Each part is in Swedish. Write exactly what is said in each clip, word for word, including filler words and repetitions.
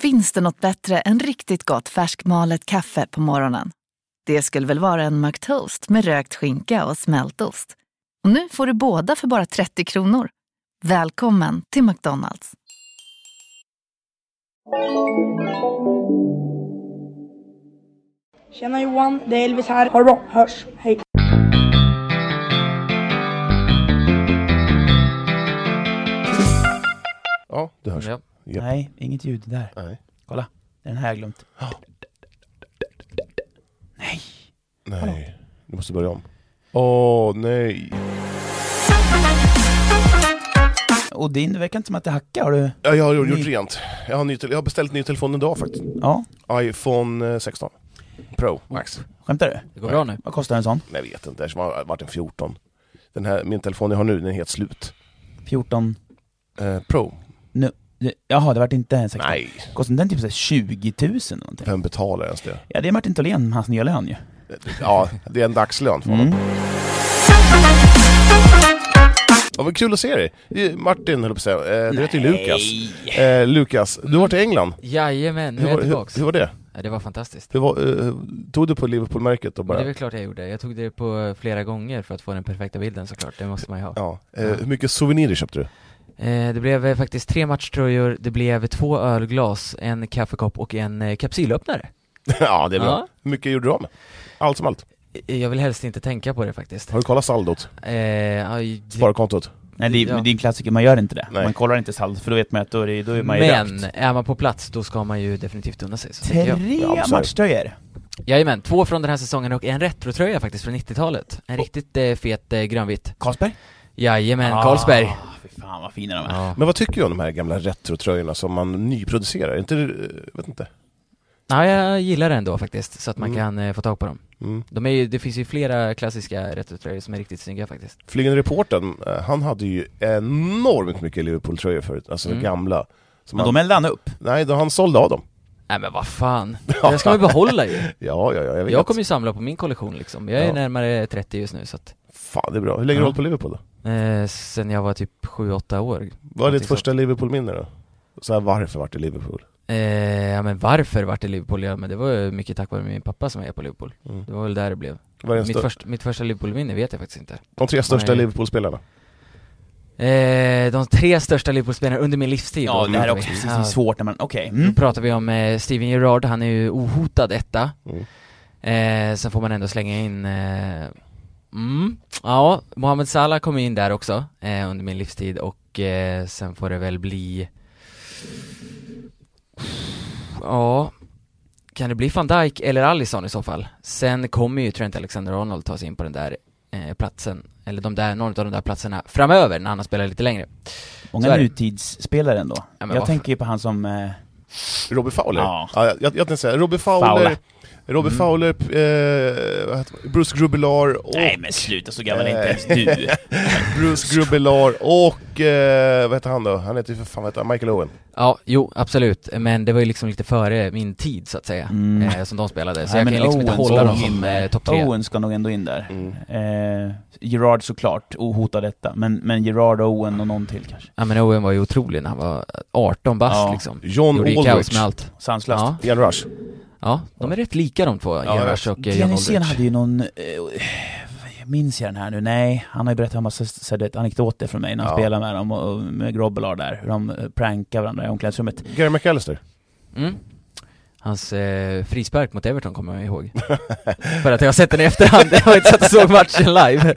Finns det något bättre än riktigt gott färskmalet kaffe på morgonen? Det skulle väl vara en McToast med rökt skinka och smältost. Och nu får du båda för bara trettio kronor. Välkommen till McDonald's. Tjena Johan, det är Elvis här. Ha det bra, hörs, hej. Ja, det hörs. Ja. Yep. Nej, inget ljud där. Nej. Kolla, den här har jag glömt. Oh. Nej. Nej, Hallå. du måste börja om. Åh, oh, nej. Och din, det verkar inte som att det hackar. Har du? Ja, jag har gjort Ny... rent. Jag har, ny te- jag har beställt ny telefon idag faktiskt. Ja. iPhone sexton Pro Max. Skämtar du? Det går bra nu. Vad kostar en sån? Nej, jag vet inte. Det har varit en fjorton. Den här, min telefon jag har nu, den är helt slut. fjorton Eh, Pro. Nu. Jaha, det vart inte en sexton. Nej. Kostar den typ så här tjugo tusen någonting? Vem betalar ens det? Ja, det är Martin Tholén, hans nya lön ju. Ja, det är en dagslön för honom. Mm. Ja, vad kul att se dig. Det är Martin, höll på att säga. Eh, det heter ju Lukas. Eh, Lukas, du var till England. Jajamän, nu Hur är jag var, hur, tillbaks. hur var det? Ja, det var fantastiskt. Hur var, eh, tog du på Liverpool-märket och Men bara... det är väl klart jag gjorde. Jag tog det på flera gånger för att få den perfekta bilden såklart. Det måste man ju ha. Ja. Eh, hur mycket souvenirer köpte du? Eh, det blev eh, faktiskt tre matchtröjor, det blev två ölglas, en kaffekopp och en eh, kapsylöppnare. Ja, det är bra. Ja. Hur mycket gjorde du av med? Allt som allt. Eh, Jag vill helst inte tänka på det faktiskt. Har du kollat saldot? Eh, aj, det- Sparkontot? Nej, det, Ja. det är en klassiker, man gör inte det. Nej. Man kollar inte salt, för då vet man att då är, det, då är man ju Men rökt. är man på plats då ska man ju definitivt unna sig. Så tycker jag. Tre Ja, så är det. matchtröjor. Jajamän, två från den här säsongen och en retrotröja faktiskt från nittiotalet. En riktigt eh, fet eh, grönvitt. Carlsberg? Jajamän, Carlsberg. Ah, fy fan vad fina de är. Ja. Men vad tycker du om de här gamla retrotröjorna som man nyproducerar? Inte, eh, vet inte. Ja, jag gillar det ändå faktiskt, så att man Mm. kan eh, få tag på dem. Mm. De är ju, det finns ju flera klassiska retrotröjor som är riktigt snygga faktiskt. Flygande reportern, eh, han hade ju enormt mycket Liverpool-tröjor förut. Alltså Mm. gamla. Som Men han, de eldade han upp. nej, då han sålde av dem. Nej men vad fan, det ska man ju behålla ju. Ja, ja, ja, jag vet. Jag kommer ju samla på min kollektion liksom. Jag är Ja. närmare trettio just nu så att, Fan, det är bra. Hur länge har Ja. du hållit på Liverpool då? eh, sen jag var typ sju åtta år. Vad är ditt Någonting första Liverpool-minne då? Så här, varför vart det Liverpool? Eh, ja men varför vart det Liverpool? Ja men det var ju mycket tack vare min pappa som är på Liverpool. Mm. Det var väl där det blev. Vad är den Mitt, stö- först, mitt första Liverpool-minne vet jag faktiskt inte. de tre största Nej. Liverpool-spelarna? Eh, de tre största Liverpool-spelarna under min livstid. Ja, då det här är pratar också vi. precis Ja, svårt när man... Okej. Då Mm. pratar vi om eh, Steven Gerrard, han är ju ohotad etta. Mm. Eh, sen får man ändå slänga in eh, mm, ja, Mohamed Salah kommer in där också eh, under min livstid. Och eh, sen får det väl bli, ja, kan det bli Van Dijk eller Alisson i så fall. Sen kommer ju Trent Alexander-Arnold ta sig in på den där eh, platsen, eller de där, någon av de där platserna framöver när han har spelat lite längre. Så Många är det. nutidsspelare ändå. Ja, men jag vad tänker ju på han som... Eh, Robbie Fowler? Ja. Ja, jag, jag, jag tänkte säga, Robbie Fowler, Fowler. Robbie Mm. Fowler, eh, vad heter- Bruce Grubbelar och... nej men sluta, så gammal är inte ens du. Bruce Grubbelar och, eh, vad heter han då? Han heter ju för fan, vad heter han? Michael Owen. Ja, jo, absolut. Men det var ju liksom lite före min tid så att säga, Mm. eh, som de spelade. Så Nej, jag men kan ju liksom inte Owen hålla ska dem nog som in eh, där. topp tre. Owen ska nog ändå in där. Mm. Eh, Gerrard såklart, ohotad detta. Men, men Gerrard, Owen och någon till kanske. Ja, men Owen var ju otrolig när han var arton bast Ja. liksom. John Gjorde ju kaos Aldridge. med allt. Sanslöst. Ja, Ian Rush. ja, de är rätt lika de två, Ja, Ian Rush och eh, John Glenn Hysén Aldridge. hade ju någon... Eh, minns jag den här nu? Nej, han har ju berättat en massa så det, anekdoter från mig när han Ja. spelar med dem och, och med Grobbelar där. Hur de eh, prankar varandra i omklädningsrummet. Gary McAllister. Mm. Hans eh, frispark mot Everton kommer jag ihåg. För att jag har sett den i efterhand. Jag har inte sett och såg matchen live.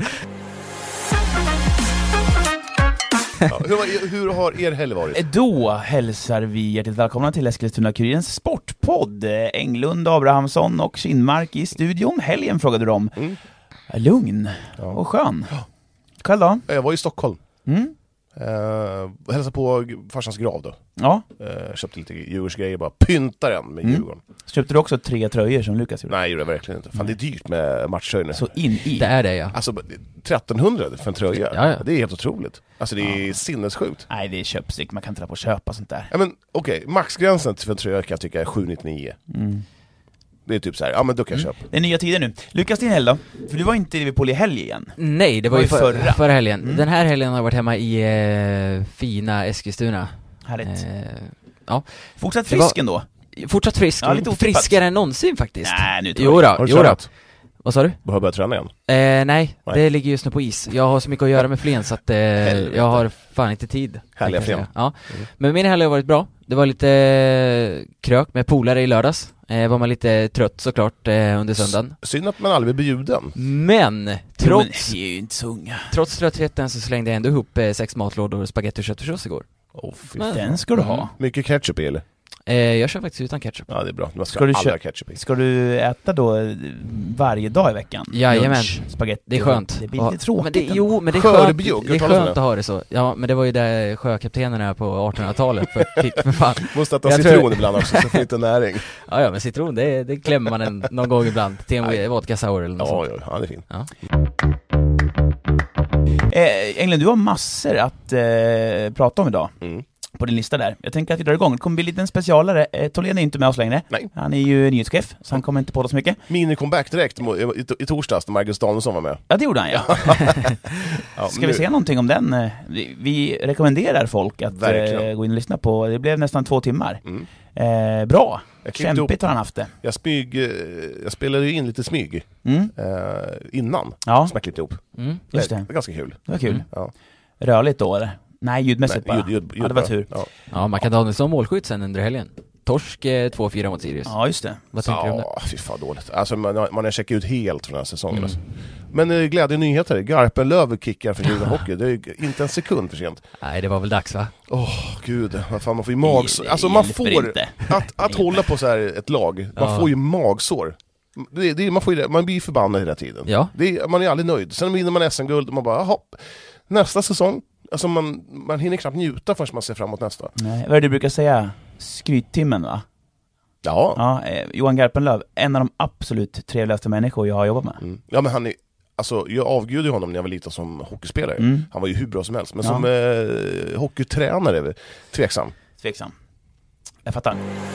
Ja, hur, var- hur har er helg varit? Då hälsar vi hjärtligt välkomna till Eskilstuna-Kurirens sportpodd. Eh, Englund, Abrahamsson och Kinmark i studion. Helgen frågade du om. Mm. Lugn Ja. och skön. Själv då? Jag var i Stockholm. Mm? Uh, hälsade på g- farsans grav då. Ja. Uh, köpte lite Djurgårdsgrejer, bara pynta den med Mm. Djurgården. Så köpte du också tre tröjor som Lukas gjorde? Nej, det gjorde jag verkligen inte. Fan, det är dyrt med matchtröjor. Så in i. Det är det, ja. Alltså, trettonhundra för en tröja. Ja, ja. Det är helt otroligt. Alltså, det är sinnessjukt. Nej, det är köpsikt. Man kan inte dra på att köpa sånt där. Ja, men okej, maxgränsen för en tröja kan jag tycka är sju nittionio. Mm. Det är typ så här, ja men då kan jag köpa. Det är nya tider nu. Lukas, din helg då? För du var inte i Liverpool i helg igen. Nej, det var var ju ju för, förra. förra helgen. Mm. Den här helgen har jag varit hemma i eh, fina Eskilstuna. Härligt. Eh, ja. Fortsatt frisk var... ändå. Fortsatt frisk, ja, lite friskare än någonsin faktiskt. Nej, nu jo då, jo då. Vad sa du? Du har börjat träna igen? Eh, nej, nej, det ligger just nu på is. Jag har så mycket att göra med flen så att eh, jag har fan inte tid. Härliga flen. Ja. Mm. Men min helg har varit bra. Det var lite krök med polare i lördags. Eh, var man lite trött såklart eh, under söndagen. S- synd att man aldrig blir bjuden. Men trots, jo, men, är ju inte så unga. trots tröttheten så slängde jag ändå ihop eh, sex matlådor spaghetti och köttfärssås igår. Oh, den ska du ha. Mm. Mycket ketchup i, eller? Eh, jag kör faktiskt utan ketchup. Ja, det är bra. Man ska, ska, du kö- ketchup i. ska du äta då varje dag i veckan? Jajamän. Lunch, spaghetti. Det är skönt. Det blir lite tråkigt. Men det, jo, men det är skönt, det är skönt att ha det så. Ja, men det var ju där sjökaptenerna på artonhundratalet för, fick för fan. Måste äta jag citron tror... ibland också så får inte näring. Ja, ja, men citron, det, det klämmer man en, någon gång ibland till en vodka sour eller något ja, sånt. Ja, ja, det är fint. Ja. Eh, Englund, du har massor att eh, prata om idag. Mm. På din lista där. Jag tänker att vi drar igång. Det kommer bli lite en specialare. Eh, Tholén är inte med oss längre. Nej. Han är ju nyhetschef, så han kommer inte på det så mycket. Mini-comeback direkt i, i, i torsdags när Marcus Danielsson var med. Ja, det gjorde han, ja. ja Ska nu... vi säga någonting om den? Vi, vi rekommenderar folk att eh, gå in och lyssna på. Det blev nästan två timmar. Mm. Eh, bra. Kämpigt upp. Har han haft det. Jag smyg, jag spelade ju in lite smyg mm. eh, innan. Ja. Smäck lite ihop. Mm, just det. Det var ganska kul. Det var kul. Mm. Ja. Rörligt då, eller? Nej, ljudmässigt Nej, bara. ljud, ljud, ljud ja, det var bara. tur. Ja, ja man kan ta det som målskytt sen under helgen. Torsk eh, två fyra mot Sirius. Ja, just det. Vad tänker du om det? Ja, fy fan dåligt. Alltså man, man har checkat ut helt från den här säsongen. Mm. Alltså. Men eh, glädje nyheter. Garpenlöv kickar för Djurgården Hockey. Det är inte en sekund för sent. Nej, det var väl dags va? Åh, oh, gud. Vad fan, man får ju magsår. Alltså man får... Att, att hålla på så här ett lag, man ja. får ju magsår. Det, det, man, får ju, man blir förbannad hela tiden. Ja. Det, man är aldrig nöjd. Sen vinner man S M-guld och man bara, jaha, nästa säsong. Alltså man, man hinner knappt njuta förrän man ser framåt nästa. Nej, vad är det du brukar säga? Skryttimmen, va? Ja. Ja, eh, Johan Garpenlöv, en av de absolut trevligaste människor jag har jobbat med. Mm. Ja, men han är... Alltså, jag avgudde honom när jag var liten som hockeyspelare. Mm. Han var ju hur bra som helst. Men ja. som eh, hockeytränare, tveksam. Tveksam. Jag fattar.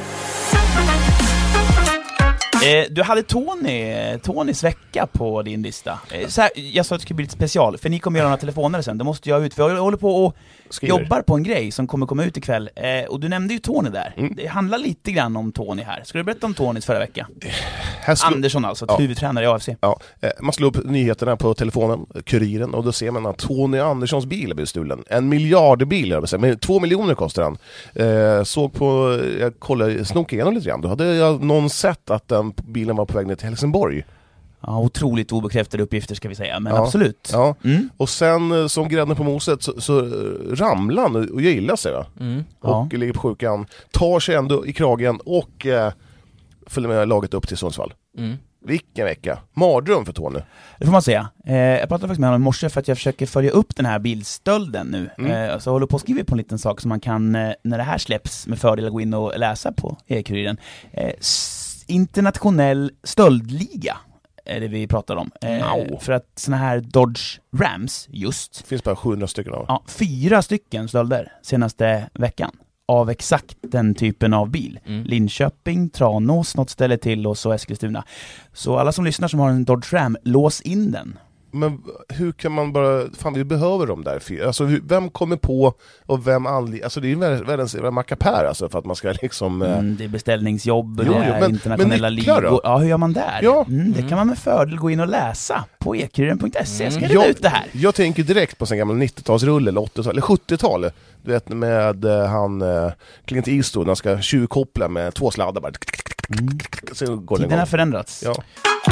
Eh, du hade Tony, Tonys vecka på din lista. Eh, så här, jag sa att det skulle bli lite special, för ni kommer göra några telefoner sen. Det måste jag ut, för jag håller på och Skriver. jobbar på en grej som kommer komma ut ikväll. Eh, och du nämnde ju Tony där. Mm. Det handlar lite grann om Tony här. Ska du berätta om Tonys förra vecka? Slå... Andersson alltså, ja. huvudtränare i A F C. Ja. Eh, man slår upp nyheterna på telefonen, Kuriren, och då ser man att Tony Anderssons bil är stulen. En miljardbil, jag vill säga. Men två miljoner kostar den. Eh, såg på, jag kollade, snokade igenom lite grann. Då hade jag någon sett att den bilen var på väg ner till Helsingborg. Ja, otroligt obekräftade uppgifter ska vi säga, men ja, absolut. Ja. Mm. Och sen som grädden på moset så, så ramlar han och gillar sig va? Mm. Och ja. ligger på sjukan, tar sig ändå i kragen och eh, följer med laget upp till Sundsvall. Mm. Vilken vecka. Mardröm för Tony. Det får man säga. Eh, jag pratade faktiskt med honom i morse för att jag försöker följa upp den här bilstölden nu. Mm. Eh, så jag håller på att skriva på en liten sak som man kan, eh, när det här släpps, med fördel gå in och läsa på E-Kuriren. Eh, internationell stöldliga är det vi pratar om. Eh, för att såna här Dodge Rams, just. Det finns bara sjuhundra stycken av. Ja, fyra stycken stölder senaste veckan. Av exakt den typen av bil. Mm. Linköping, Tranås, något ställe till och så Eskilstuna. Så alla som lyssnar som har en Dodge Ram, lås in den. Men hur kan man bara, fan vi behöver dem där, alltså vem kommer på och vem anlitar, alltså det är ju världens mackapär alltså för att man ska liksom mm, det är beställningsjobb, jo, det är jo, men, internationella men ligor. Då? Ja, hur gör man där? Ja. Mm, det mm. kan man med fördel gå in och läsa på e kuriren punkt se. Jag ska reda ut det här. Jag tänker direkt på en gammal nittiotalsrulle eller åttiotal eller sjuttiotal, du vet med uh, han uh, Clint Eastwood, han ska tjuvkoppla med två sladdar bara. Mm. Så går Tiden har förändrats. Ja.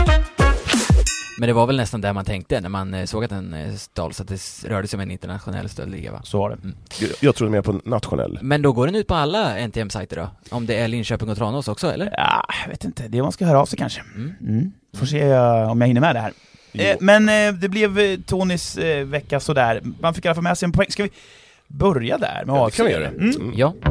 Men det var väl nästan där man tänkte när man såg att den stals, att det rörde sig om en internationell stöldliga, va? Så var det. Mm. Jag, jag tror mer på nationell. Men då går den ut på alla N T M-sajter då? Om det är Linköping och Tranås också, eller? Ja, jag vet inte. Det är man ska höra av sig kanske. Mm. Mm. Får se uh, om jag hinner med det här. Eh, men eh, det blev eh, Tonys eh, vecka sådär. Man fick i alla fall med sig en poäng. Ska vi börja där med ja, A F C? Kan vi göra det? Mm. Mm. Ja.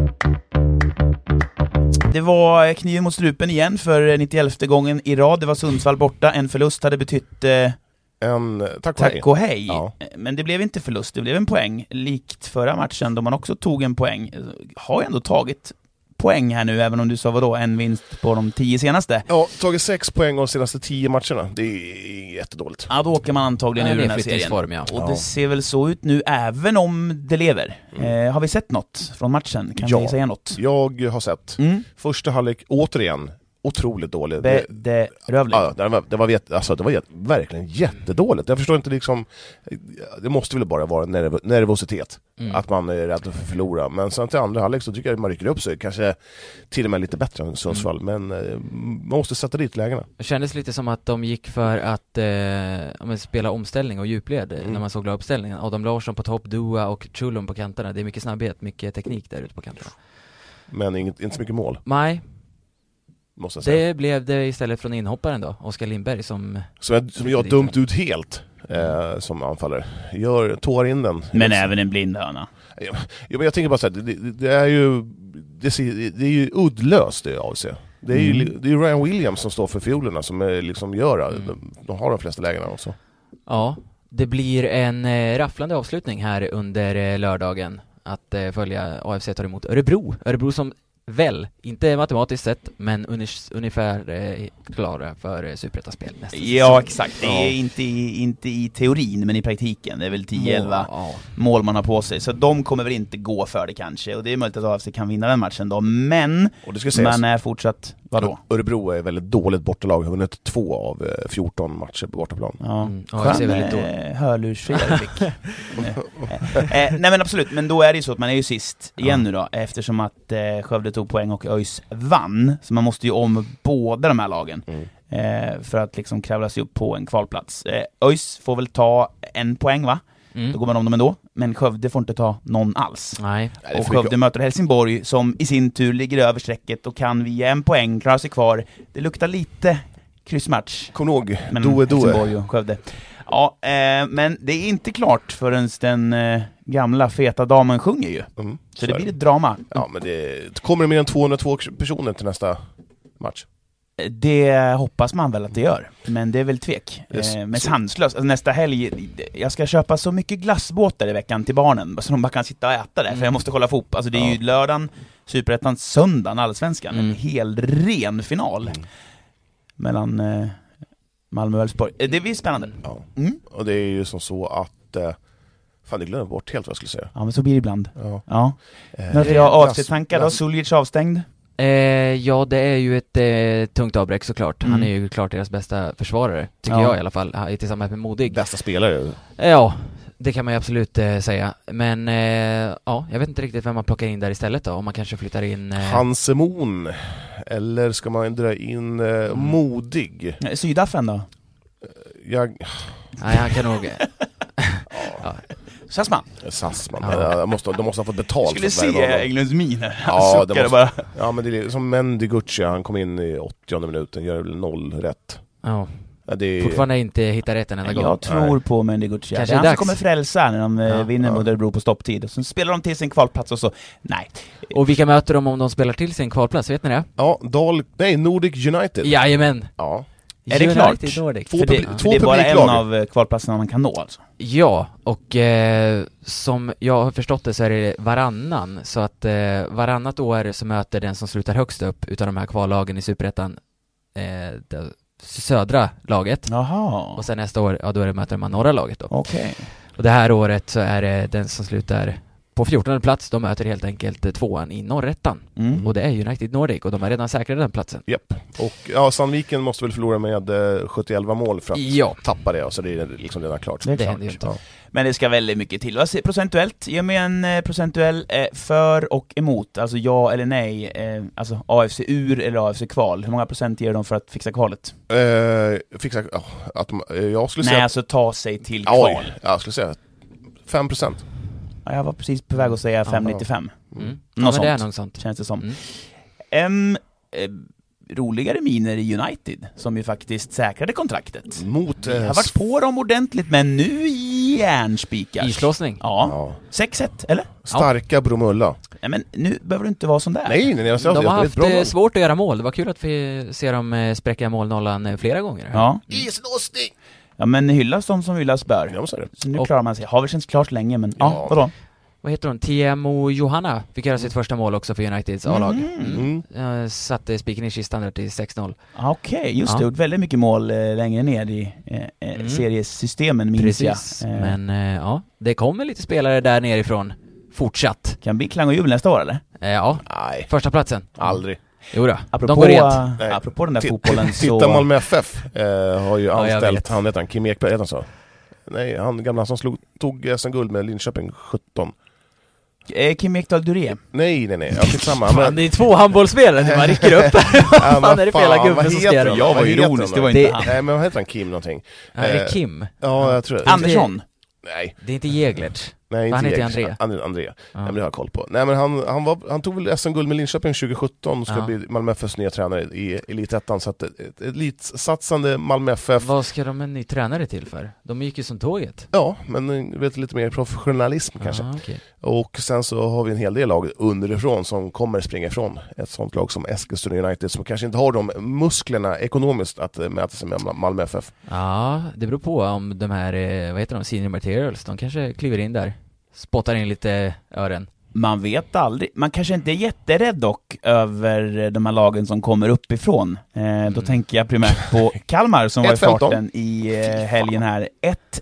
Det var kniven mot strupen igen för nittioelfte gången i rad. Det var Sundsvall borta. En förlust hade betytt eh, en tack och tack hej. Och hej. Ja. Men det blev inte förlust, det blev en poäng. Likt förra matchen då man också tog en poäng. Har ändå tagit poäng här nu, även om du sa vadå, en vinst på de tio senaste. Ja, tagit sex poäng de senaste tio matcherna. Det är jättedåligt. Ja, då åker man antagligen Ja, ur det är den här serien. flyttningsform, ja. Och Ja. det ser väl så ut nu, även om det lever. Mm. Eh, har vi sett något från matchen? Kan Ja. vi säga något? Jag har sett Mm. första halvlek återigen otroligt dålig. Det, Bedrövligt. ja, det var, det var, vet- alltså, det var jät- verkligen jättedåligt. Jag förstår inte liksom, det måste väl bara vara nerv- nervositet. Mm. Att man är rädd för att förlora. Men sen till andra halvlek så tycker jag att man rycker upp sig. Kanske till och med lite bättre än Sundsvall. Men eh, man måste sätta dit lägena. Det kändes lite som att de gick för att eh, ja, men spela omställning och djupled Mm. när man såg uppställningen. Adam Larsson på topp, Dua och Chulum på kanterna. Det är mycket snabbhet, mycket teknik där ute på kanterna. Men inget, inte så mycket mål, Nej, måste jag säga. det blev det istället från inhopparen då, Oskar Lindberg, som... Som jag, som jag dumt ut helt eh, som anfallare. Gör, tår in den. Men även en blind höna. Ja, men jag tänker bara så här, det, det, det är ju det, ser, det är ju uddlöst det A F C. Det är ju Mm. det är ju Ryan Williams som står för fiolerna som är, liksom gör Mm. de, de har de flesta lägena också. Ja, det blir en eh, rafflande avslutning här under eh, lördagen att eh, följa A F C tar emot Örebro. Örebro som väl, inte matematiskt sett, men unis- ungefär eh, klara för eh, superettaspel nästa Ja, säsong. exakt. Det är Ja. inte, i, inte i teorin, men i praktiken. Det är väl tio elva Ja. mål man har på sig. Så de kommer väl inte gå för det kanske. Och det är möjligt att A F C kan vinna den matchen då. Men Och det ska sägas, man är fortsatt, vadå? Örebro är väldigt dåligt bortalag, har vunnit två av eh, fjorton matcher på bortaplan. Ja, Mm, A F C är skön väldigt eh, hörlursfrisk. eh, eh, nej men absolut, men då är det ju så att man är ju sist igen nu då, eftersom att eh, Skövde tog poäng och ÖIS vann. Så man måste ju om båda de här lagen. Mm. Eh, för att liksom kravla sig upp på en kvalplats. Eh, ÖIS får väl ta en poäng va? Mm. Då går man om dem ändå. Men Skövde får inte ta någon alls. Nej. Nej, det är Och för mycket. Skövde möter Helsingborg som i sin tur ligger över strecket och kan via en poäng klara sig kvar. Det luktar lite kryssmatch. Kom ihåg, Men Doe Doe. Helsingborg och Skövde. Ja, eh, men det är inte klart förrän den eh, gamla feta damen sjunger ju. Mm, Så det är blir ett drama. Ja, men det kommer det mer än tvåhundratvå personer till nästa match. Det hoppas man väl att det gör, men det är väl tvek. Yes. Eh, men Så- sanslöst, alltså nästa helg, jag ska köpa så mycket glassbåtar i veckan till barnen, så de bara kan sitta och äta där, för jag måste kolla fotboll. Alltså det är Ja. ju lördagen, Superettan, söndagen, Allsvenskan, Mm. en hel ren final Mm. mellan eh, Malmö och Elfsborg. Eh, det blir spännande. Ja. Mm. Och det är ju som så att eh, fan, jag glömde bort helt vad jag skulle säga. Ja, men så blir det ibland. Ja. Ja. Eh, Möter jag A F glass- C-tankar då? glass- Suljic avstängd? Eh, ja, det är ju ett eh, tungt avbräck såklart. Han Mm. är ju klart deras bästa försvarare, tycker Ja. jag i alla fall, ha- tillsammans med Modig. Bästa spelare. Eh, Ja, det kan man ju absolut eh, säga. Men eh, ja, jag vet inte riktigt vem man plockar in där istället då, om man kanske flyttar in... Eh, Hansemon. Eller ska man dra in eh, Modig? Eh, Sydaffen då? Jag... Nej, han kan nog... ja. Sassman? Sassman. Ja. Ja. Jag måste, de måste ha fått betalt Skulle för att värva se honom. Englunds min här. Han Ja, det suckade måste- bara. Ja, men det är som Mendy Gucci, han kom in i åttionde minuten, gör väl noll rätt. Ja. Ja, det är... Fortfarande inte hittat rätt en enda gång. Jag tror på Mendy Gucci. Det Kanske är han som dags. kommer frälsa när de eh, Ja, vinner ja. mot Örebro på stopptid. Och så spelar de till sin kvalplats och så, nej. Och vilka möter de om de spelar till sin kvalplats, vet ni det? Ja, Dal... Nej, Nordic United. Jajamän! Ja. Är det United klart? Nordic. Två För det, publi- för två det är bara en publiklag. av eh, kvalplatserna man kan nå alltså. Ja, och eh, som jag har förstått det så är det varannan. Så att eh, varannat år så möter den som slutar högst upp utav de här kvallagen i Superettan eh, det södra laget. Jaha, Och sen nästa år, ja då är det möter man norra laget då. okej. Och det här året så är det den som slutar på fjortonde plats, de möter helt enkelt eh, tvåan i norrettan. Mm. Och det är United Nordic och de har redan säkrat den platsen. Japp. Och ja, Sandviken måste väl förlora med eh, sjuttioelva mål för att Ja. tappa det, så det är liksom redan klart. Det är Det klart. händer ju inte. Ja. Men det ska väldigt mycket till. Vad säger procentuellt? Ge mig en eh, procentuell eh, för och emot. Alltså ja eller nej. Eh, alltså A F C ur eller A F C kval. Hur många procent ger de för att fixa kvalet? Eh, fixa, ja, att, de- eh, jag skulle Nej, säga... alltså ta sig till kval. Oj, jag skulle säga fem procent. Ja, jag var precis på väg att säga fem komma nittiofem. Mm. Något Ja, men sånt. det är något sånt. Känns det som. Mm. Em, eh, roligare miner i United, som ju faktiskt säkrade kontraktet. Mot... Jag Eh, har varit på dem ordentligt, men nu järnspikar. Islossning. Ja, ja, sex ett, eller? starka Bromölla. Nej, men nu behöver du inte vara sån där. Nej, nej, nej. Jag, jag, De har jag, haft bra eh, lag. svårt att göra mål. Det var kul att vi ser dem eh, spräcka målnollan eh, flera gånger. Ja. Islossning! Ja, men hyllas de som hyllas bör. Ja, så är det. Så nu Och- klarar man sig. Har väl känts klart länge, men ja, Ja. vadå? vad heter hon? Tiemo Johanna fick göra sitt första mål också för Uniteds A-lag. Mm. Mm. Uh, satte spiken i kistan där till sex noll. Okej, okay, just ja. det. Gjort väldigt mycket mål eh, längre ner i eh, mm. seriesystemen, minns Precis. jag. Eh. Men eh, ja, det kommer lite spelare där nerifrån fortsatt. Kan bli klang och jubel nästa år, eller? Eh, ja, Nej. första platsen. Aldrig. Jo då, apropå, de går rent. Äh, apropå den där T- fotbollen så... Titta Malmö F F eh, har ju ja, anställt, han heter han, Kim Ekberg, heter han så? Nej, han gamla som slog, tog S M-guld med Linköping sjutton. Eh, Kim Ekdahl Duré. Nej, nej, nej. Ja, samma. Fan, men... det är två handbollsspelare när man rycker upp. Vad fan är det för hela gubben som ska göra? Jag var ironisk, det var inte det... han. Nej, men vad heter han? Kim någonting? Ja, är det Kim? Ja, jag tror det. Andersson? Nej. Det är inte Jäglert. Nej, inte han heter André. André. André. Ja. Nej, men det har jag koll på. Nej, men han, han, var, han tog väl S M-guld med Linköping tjugo sjutton och ska ja. bli Malmö F Fs nya tränare i Elitettan. Så att ett, ett elitsatsande Malmö F F. Vad ska de en ny tränare till för? De gick ju som tåget. Ja, men vet lite mer professionalism ja, kanske. Okay. Och sen så har vi en hel del lag underifrån som kommer springa ifrån. Ett sånt lag som Eskilstuna United som kanske inte har de musklerna ekonomiskt att mäta sig med Malmö F F. Ja, det beror på om de här, vad heter de, senior materials, de kanske kliver in där. Spottar in lite ören. Man vet aldrig. Man kanske inte är jätterädd dock över de här lagen som kommer uppifrån. Eh, mm. Då tänker jag primärt på Kalmar som var i farten i eh, helgen här. ett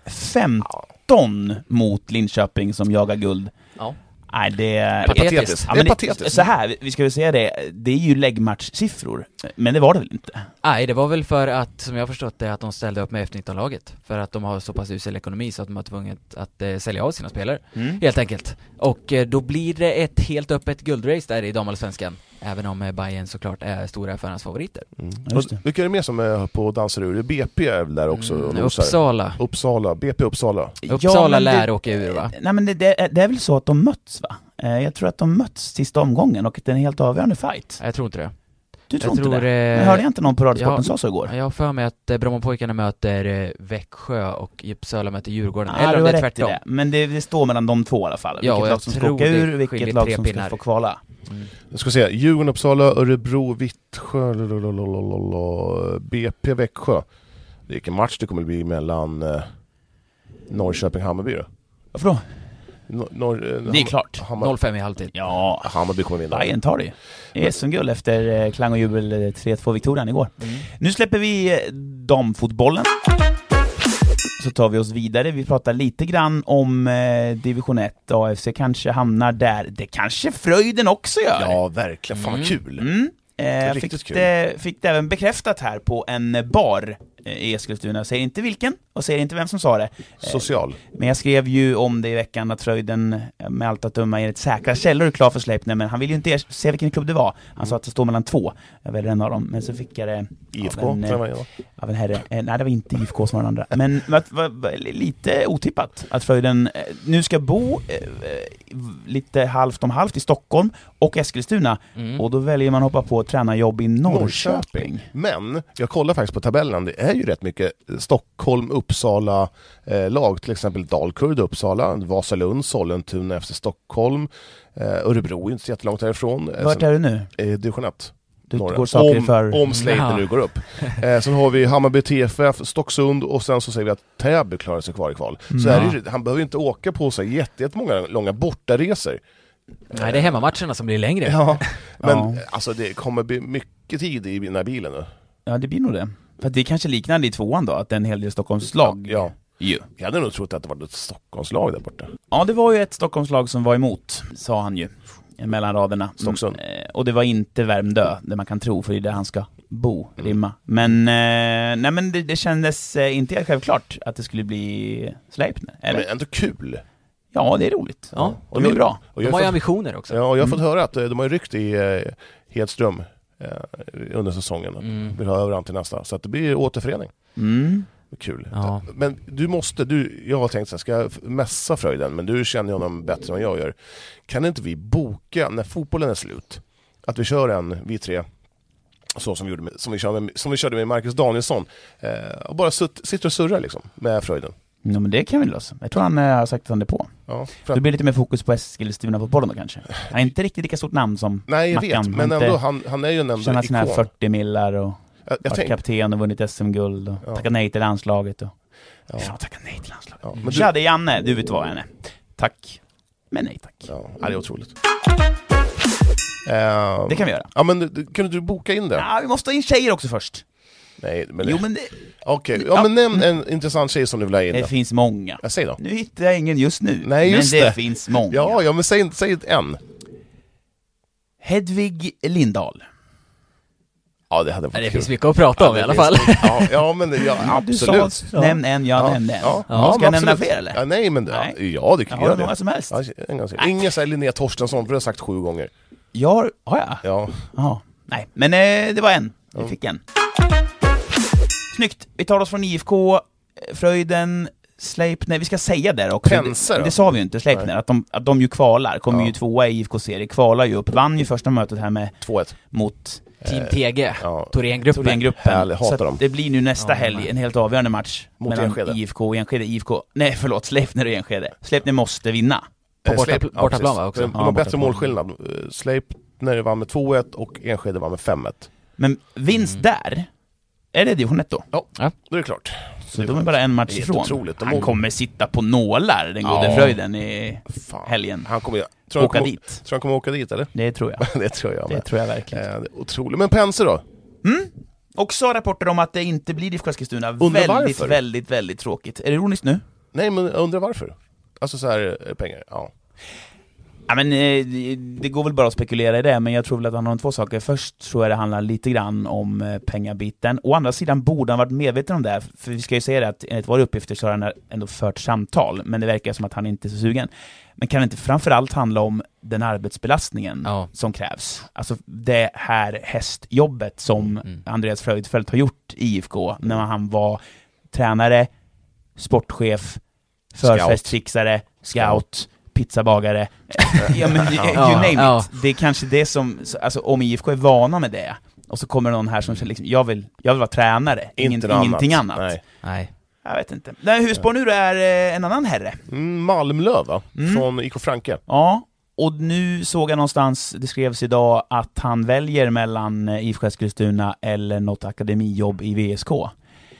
femton mot Linköping som jagar guld. Ja. Nej, det är patetiskt. Ja, det är det, patetiskt. Så här, vi ska väl säga det, det är ju läggmatchsiffror, men det var det väl inte? Nej, det var väl för att, som jag har förstått det, att de ställde upp med F nitton-laget. För att de har så pass usel ekonomi så att de har tvunget att eh, sälja av sina spelare, mm. helt enkelt. Och eh, då blir det ett helt öppet guldrace där i damallsvenskan. Även om eh, Bayern såklart är stora förhandsfavoriter. Mm. Vilka är det mer som är på dansarur? B P är där också? Mm, Uppsala. Uppsala. B P Uppsala. Uppsala ja, lär det, åka ur, va? Nej, men det, det, det är väl så att de möts, va? Jag tror att de möts sista omgången och att det är en helt avgörande fight. Jag tror inte det. Du tror jag inte tror, det? Eh, jag hörde inte någon på Radiosporten jag, sa så igår. Jag har för mig att eh, Brommapojkarna möter eh, Växjö och Uppsala möter Djurgården. Ja, eller om det är tvärtom. Det. Men det, det står mellan de två i alla fall. Ja, vilket lag som ska åka ur, vilket lag som pinnar. ska få kvala. Mm. Jag ska säga, Djurgården, Uppsala, Örebro, Vittsjö, lalalala, B P, Växjö. Vilken match det kommer att bli mellan eh, Norrköping och Hammarby då? Varför då? Nor- Nor- det är klart. Hammar- noll fem i halvtid. Ja, Hammarby kommer vinna. Bayern tar det. S M-guld efter eh, klang och jubel tre två viktorian igår. Mm. Nu släpper vi eh, damfotbollen. Så tar vi oss vidare. Vi pratar lite grann om eh, division ett. A F C kanske hamnar där. Det kanske Fröjden också gör. Ja, verkligen. Fan vad kul. Mm. Eh, fick, kul. Det, fick det även bekräftat här på en bar i Eskilstuna. Jag säger inte vilken och säger inte vem som sa det. Social. Men jag skrev ju om det i veckan att Fröjden med allt att döma är ett säkra källor klar för Sleipner, men han vill ju inte se vilken klubb det var. Han mm. sa att det står mellan två. Jag väljer en av dem, men så fick jag det I F K, av en, av, av en herre. Nej, det var inte I F K som var den andra. Men vad, vad, vad, lite otippat att Fröjden nu ska bo eh, lite halvt om halvt i Stockholm och Eskilstuna. Mm. Och då väljer man hoppa på tränarjobb i Norrköping. Norrköping. Men jag kollar faktiskt på tabellen. Det är ju rätt mycket Stockholm, Uppsala eh, lag, till exempel Dalkurd, Uppsala, Vasalund, Sollentuna efter Stockholm, eh, Örebro är inte så jättelångt härifrån. Vart är du nu? Eh, division ett. Du går saker om, för... om Sleipner nu går upp. Eh, sen har vi Hammarby T F F, Stocksund och sen så säger vi att Täby klarar sig kvar i kval. Mm. Så är det ju, han behöver inte åka på sig jättemånga långa bortaresor. Nej, det är hemmamatcherna som blir längre. Ja, men ja. alltså det kommer bli mycket tid i den här bilen nu. Ja, det blir nog det. För det är kanske liknande i tvåan då, att det är en hel del Stockholmslag. Ja. Jo. Jag hade nog trott att det var ett Stockholmslag där borta. Ja, det var ju ett Stockholmslag som var emot, sa han ju, mellan raderna. Stocksund. Mm, och det var inte Värmdö, det man kan tro, för det är där han ska bo, rimma. Men, eh, nej, men det, det kändes eh, inte helt självklart att det skulle bli Sleipner. Eller? Men ändå kul. Ja, det är roligt. Ja, och de är bra. Och de har ju fått, ambitioner också. Ja, och jag har fått mm. höra att de har ju ryckt i eh, Hedström eh, under säsongen. Mm. Vill ha överallt till nästa. Så att det blir återförening. Mm. Kul. Ja. Men du måste, du, jag har tänkt så här, ska jag mässa Fröjden, men du känner honom bättre än jag gör. Kan inte vi boka, när fotbollen är slut, att vi kör en, vi tre, så som vi, gjorde med, som vi, körde, med, som vi körde med Marcus Danielsson, eh, och bara sutt, sitter och surrar liksom, med Fröjden. Ja, men det kan vi lösa. Jag tror han har sagt att han är på. Ja, för att... Det blir lite mer fokus på Eskilstuna på bollen då kanske. Han är inte riktigt lika stort namn som Nej, jag Mackan. vet, men ändå, han, han är ju en ändå ikon. Sina fyrtio millar och jag, jag varit tänk... kapten och vunnit S M-guld och ja. tackat nej till landslaget. Och... Ja. Fan, tackat nej till landslaget. Ja, men du... Janne, du vet vad jag är. Tack. Men nej tack. Ja, det är otroligt. Uh, Det kan vi göra. Ja, men kan du boka in det? Ja, vi måste ha in tjejer också först. Nej, men Jo, men det, Okej, okay. ja, men nämn en intressant tjej som du vill ha in det då. finns många. Jag säger då. Nu hittar jag ingen just nu. Nej, just men det, det. finns många. Ja, ja, men säg, säg en. Hedvig Lindahl. Ja, det hade varit Det kul. finns mycket att prata om Ja, i alla det fall. finns- Ja, ja, men det- ja, Du absolut. sa, nämn en, jag Ja, nämnde en. ja, Ja, ja, ska men jag nämna absolut. fler eller? Ja, nej, men Nej. ja, ja, det kan Jag har göra hur många det. som helst. Ja, en gång. Ingen så här Linnea Torstensson, för det har jag sagt sju gånger. Jag har, har jag? Ja, Ja. Nej, men eh, det var en. Vi Ja. fick en. Snyggt. Vi tar oss från I F K, Fröjden, Sleipner. Vi ska säga där också. Penser det, då? det sa vi ju inte, Sleipner. Att de, att de ju kvalar. Kommer Ja. ju tvåa i I F K-serie. Kvalar ju upp. Vann ju första mötet här med två ett. mot Team T G, Ja. Thorengruppen. Thorengruppen. Härligt, hatar Så dem. att det blir nu nästa Ja, helg men- en helt avgörande match Mot mellan Enskede. I F K och Enskede. I F K, nej förlåt, Sleipner och Enskede. Sleipner måste vinna. På Eh, borta- Sleip- ja, bortaplan, precis. va, också? De Ja, har bättre bortaplan. målskillnad. Eh, Sleipner vann med två ett och Enskede vann med fem ett. Men vinst Mm. där, är det division ett då? Ja, Ja. då är det klart. Så de är bara en match Det är ifrån. otroligt. De Han må- kommer sitta på nålar, den gode Ja. Fröjden, i Fan. helgen. Han kommer, tror han Åka kommer, dit. Tror han kommer åka dit, eller? Det tror jag. Det tror jag Det med. tror jag verkligen. Eh, det är otroligt. Men Penser då? Också rapporter om att det inte blir I F K Eskilstuna. Undrar Väldigt, varför? väldigt, väldigt tråkigt. Är det ironiskt nu? Nej, men jag undrar varför. Alltså så här eh, pengar, ja. Ja, men eh, det- det går väl bara att spekulera i det, men jag tror väl att det handlar om två saker. Först tror jag det handlar lite grann om eh, pengabiten. Å andra sidan borde han varit medveten om det, för vi ska ju säga det att enligt våra uppgifter så har han ändå fört samtal, men det verkar som att han inte är så sugen. Men kan det inte framförallt handla om den arbetsbelastningen Ja. som krävs? Alltså det här hästjobbet som Mm. Andreas Fröjdfeldt har gjort i I F K när han var tränare, sportchef, förfestfixare, scout, pizzabagare. Ja, men you Ja, name it. ja. Det är kanske det som, alltså om I F K är vana med det, och så kommer någon här som säger liksom, jag vill, jag vill vara tränare, ingen, Inte något ingenting annat. Nej. Nej. Jag vet inte. Nej, husbarn nu är eh, en annan herre. Mm, Malmlöv, va? Mm. Från I K Franke. Ja, och nu såg jag någonstans, det skrevs idag, att han väljer mellan eh, I F K Eskilstuna eller något akademijobb i V S K.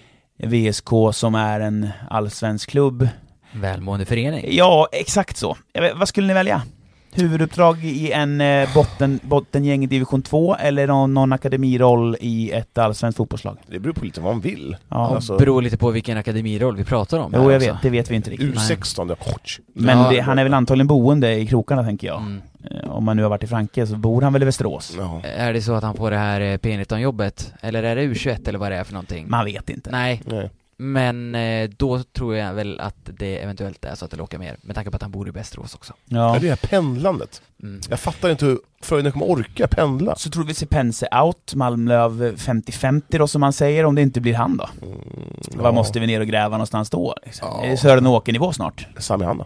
V S K som är en allsvensk klubb. Välmående förening. Ja, exakt så. Jag vet, vad skulle ni välja? Huvuduppdrag i en eh, botten, bottengäng i division två eller någon, någon akademiroll i ett allsvenskt fotbollslag? Det beror på lite vad man vill. Ja, Alltså, Beror lite på vilken akademiroll vi pratar om. jo, här jag också. vet, det vet vi inte riktigt. U sexton, det Men Ja, det, han är väl antagligen boende i krokarna, tänker jag. Mm. Eh, Om man nu har varit i Franke så bor han väl i Västerås. Ja. Är det så att han får det här eh, P nitton-jobbet? Eller är det U tjugoett eller vad det är för någonting? Man vet inte. Nej, Nej. men eh, då tror jag väl att det eventuellt är så att det lockar mer. Med tanke på att han bor i Västerås också. Ja. Ja. Det här pendlandet. Mm. Jag fattar inte hur Fröjden kommer orka pendla. Så tror vi ser Pense out, Malmlöv femtio femtio då som man säger, om det inte blir han då. Mm, Vad måste vi ner och gräva någonstans då? Liksom? Ja. Är det Sören-Åke-nivå snart? Sami Hanna.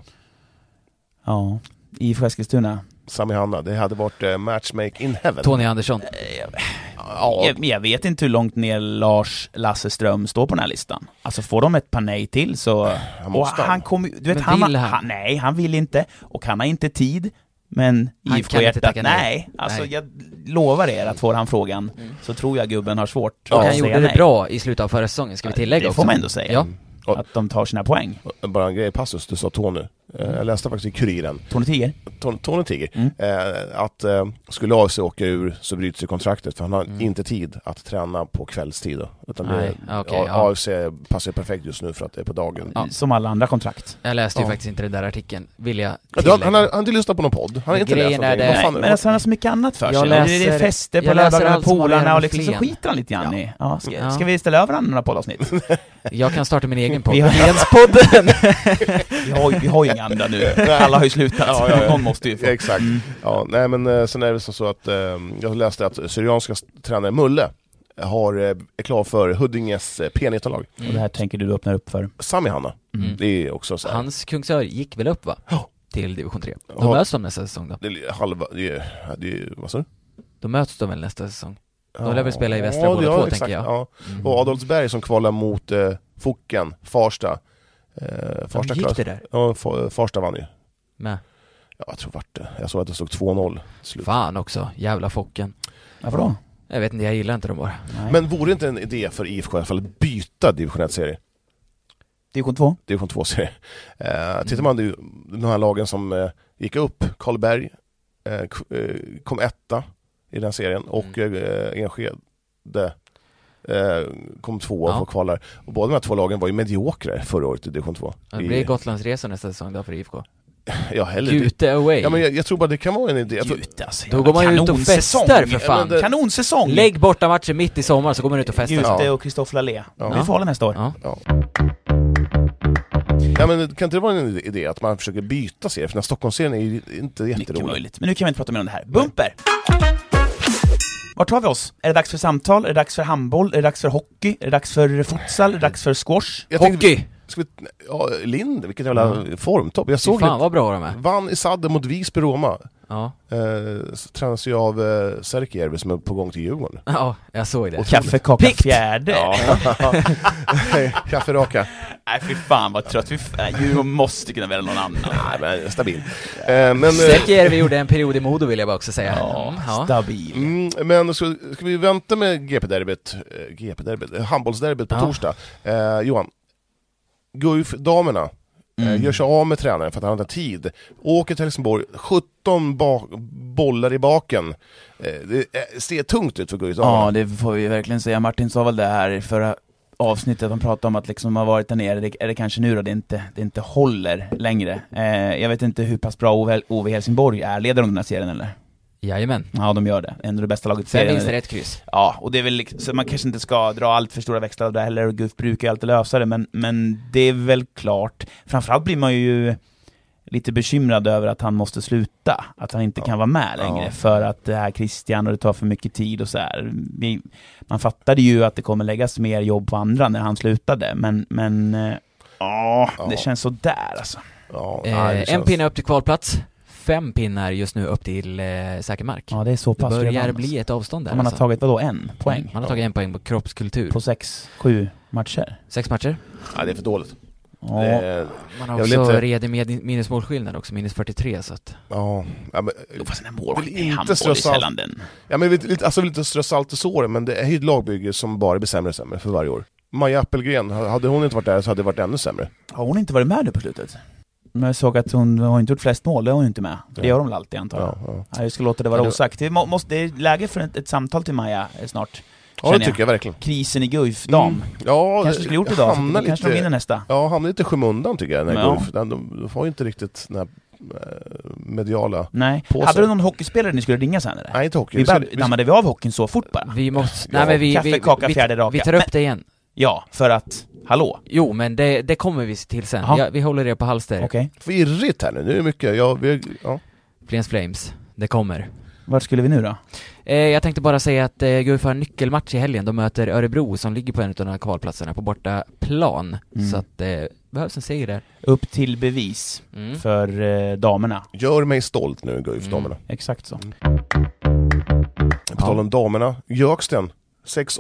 Ja. I F K Eskilstuna. Sami Hanna, det hade varit uh, matchmake in heaven. Tony Andersson. Ja, Jag, jag vet inte hur långt ner Lars Lasseström står på den här listan. Alltså får de ett par nej till så... han Och måste han kommer ju- du vet, Men han, vill han? han? Nej, han vill inte. Och han har inte tid. Men Han I F kan inte K-hjärtat, tacka nej. nej. Alltså Nej. jag lovar er att får han frågan så tror jag gubben har svårt Ja, Och att han säga gjorde det nej. bra i slutet av förra säsongen, ska vi tillägga Det också. får man ändå säga. Ja. Och- Att de tar sina poäng. bara en grej, passus, du sa Tony. Eh, Jag läste faktiskt i Kuriren, Tony Tiger. Ton- Tony Tiger, Mm. eh, att eh, skulle A F C åka ur så bryts sig kontraktet, för han har Mm. inte tid att träna på kvällstid då. Utan Nej, det, okej, A- ja. A F C passar perfekt just nu för att det är på dagen. Ja. Som alla andra kontrakt. Jag läste ju Ja. faktiskt inte den där artikeln, vill jag Ja, du, tillägga. har- han har han har inte lyssnat på någon podd, han har inte Grejen läst är någonting. det- Vad fan, Nej, men alltså han har så mycket annat för sig. Jag Och det är läser- fester på jag läser lördagar med allt som har att polarna göra och med liksom, så Flen. skiter han lite grann i. Ja, ska, Ja. ska vi ställa över några poddavsnitt? Jag kan starta min egen podd. Vi har- Flenspodden! Vi har, ju- vi har ju inga andra nu. Alla har ju slutat. Ja, ja, ja. Någon måste ju få. Exakt. Ja, nej men eh, sen är det så att eh, jag läste att Syrianska tränare Mulle har, eh, är klar för Huddinges eh, P nitton-lag. Och det här tänker du öppna upp för. Sami Hanna. Mm. Det är också så här. Hans Kungsör gick väl upp, va? Ja. Till division tre. Då Ja. möts de nästa säsong då. Det är halva, det är, det är, vad sa du? Då möts de väl nästa säsong. De lär väl spela i västra Ja, båda ja, två, exakt, tänker jag. Ja. Mm. Och Adolfsberg som kvalar mot eh, Focken, Farsta. Eh, Farsta Vem gick klass- det där? Ja, Fa- Farsta vann ju. Med. Ja, jag tror vart det. Jag såg att det stod två noll slut. Fan också, jävla Focken. Varför då? Jag vet inte, jag gillar inte dem bara. Nej. Men vore det inte en idé för I F K i alla fall att byta division ett-serie? Division två. Division två-serie. Eh, tittar man nu de här lagen som eh, gick upp, Karlberg eh, kom etta i den serien och mm. eh, Enskede eh, kom två ja. och kvalar. Och båda de här två lagen var ju mediokra förra året i Division två. Det blir I... Gotlandsresa nästa säsong då för I F K. Ja, heller Gute away. Ja, men jag, jag tror bara det kan vara en idé. Jag tror... Gute, alltså, då går man ju ut och festar för fan. Ja, det... Kanonsäsong. Lägg borta matchen mitt i sommar så går man ut och festar. Gute ja. och Kristoffer Lallé. Ja. Vi får hålla nästa år. Ja. Ja. Ja, men kan inte det vara en idé att man försöker byta serier? För den här Stockholmsserien är ju inte jätterolig. Möjligt. Men nu kan vi inte prata mer om det här. Bumper! Vart tar vi oss? Är det dags för samtal? Är det dags för handboll? Är det dags för hockey? Är det dags för futsal? Är det dags för squash? Jag hockey! Tänkte, ska vi, ja, Lind, vilket jävla mm. formtopp. Jag såg fan vad bra de är. Vann i Sadde mot Visby Roma. Ja. Eh, tränas ju av eh, Särkijärvi som är på gång till Djurgården. Ja, jag såg det. Och kaffekaka Pikt. fjärde. Ja. Kafferaka. Nej, fy fan vad trött. Djurgården måste kunna välja någon annan. Nej, men stabil. Eh, men Särkijärvi gjorde en period i Modo vill jag bara också säga. Ja, mm, ja. stabil. Mm, men ska, ska vi vänta med G P-derbyt, eh, G P-derbyt, eh, handbollsderbyt på ja. torsdag. Eh, Johan, Guif-damerna mm. eh, gör sig av med tränaren för att han har tid. Åker till Helsingborg, sjutton ba- bollar i baken. Eh, det eh, ser tungt ut för Guif-damerna. Ja, det får vi verkligen säga. Martin sa väl det här i förra avsnittet, han pratade om att liksom har varit där nere, det, är det kanske nu då det inte, det inte håller längre. Eh, jag vet inte hur pass bra Ove, Ove Helsingborg är, leder de den här serien eller? Jajamän. Ja, de gör det. Ändå det bästa laget i serien. serien. Sen vinst är ett kryss. Ja, och det är väl liksom, så man kanske inte ska dra allt för stora växlar av det heller, och Guif brukar ju alltid lösa det, men, men det är väl klart. Framförallt blir man ju lite bekymrad över att han måste sluta, att han inte ja. kan vara med längre, ja. för att det här Christian och det tar för mycket tid och så här. Vi, man fattade ju att det kommer läggas mer jobb på andra när han slutade, men, men äh, ja, det känns så där alltså. Ja, eh, nej, en pinne upp till kvalplats. Fem pinnar just nu upp till eh, säker mark. Ja, det är så pass. Det börjar bli ett avstånd där. Man alltså. har tagit vadå, en poäng? Mm, man har tagit en poäng på kroppskultur. På sex, sju matcher? Sex matcher. Ja, det är för dåligt. Ja. Det, man har också inte... redig med minusmålskillnad också, minus fyrtiotre så att... Ja, ja men... Då fast den här mål vill inte strössa allt. Ja, men vill, lite, alltså vill inte strössa allt i såren, men det är ju ett lagbygge som bara blir sämre och sämre för varje år. Maja Appelgren, hade hon inte varit där så hade det varit ännu sämre. Har hon inte varit med nu på slutet? Men jag såg att hon har inte gjort flest mål, det är hon inte med. Det gör de väl alltid, antar jag. Ja, ja. Ja, jag ska låta det vara osagt. Det, måste, det är läge för ett, ett samtal till Maja snart. Ja, det tycker jag. jag verkligen. Krisen i Guif, dam. Mm. Ja, kanske skulle gjort idag, så kanske de vinner nästa. Ja, hamnar lite skymundan tycker jag, när ja. Guif. De, de får ju inte riktigt den här mediala Nej. påsen. Hade du någon hockeyspelare ni skulle ringa sen eller? Nej, inte hockey. Vi, vi, bara, vi dammade vi av hockeyn så fort bara. Vi måste... Ja. Nej, men vi, Kaffe, vi, kaka, vi, fjärde raka. Vi tar upp men, det igen. Ja, för att... Hallå? Jo, men det, det kommer vi till sen. Ja, vi håller det på halster. Okej. Okay. Virrigt här nu, nu är det mycket. Ja, vi, ja. Flens Flames, det kommer. Vart skulle vi nu då? Eh, jag tänkte bara säga att eh, Guif har en nyckelmatch i helgen. De möter Örebro som ligger på en av de här kvalplatserna på borta plan. Mm. Så att det eh, behövs en seger där. Upp till bevis mm. för eh, damerna. Gör mig stolt nu, Guif, mm. damerna. Exakt så. Mm. På tal om damerna, Jöksten. sex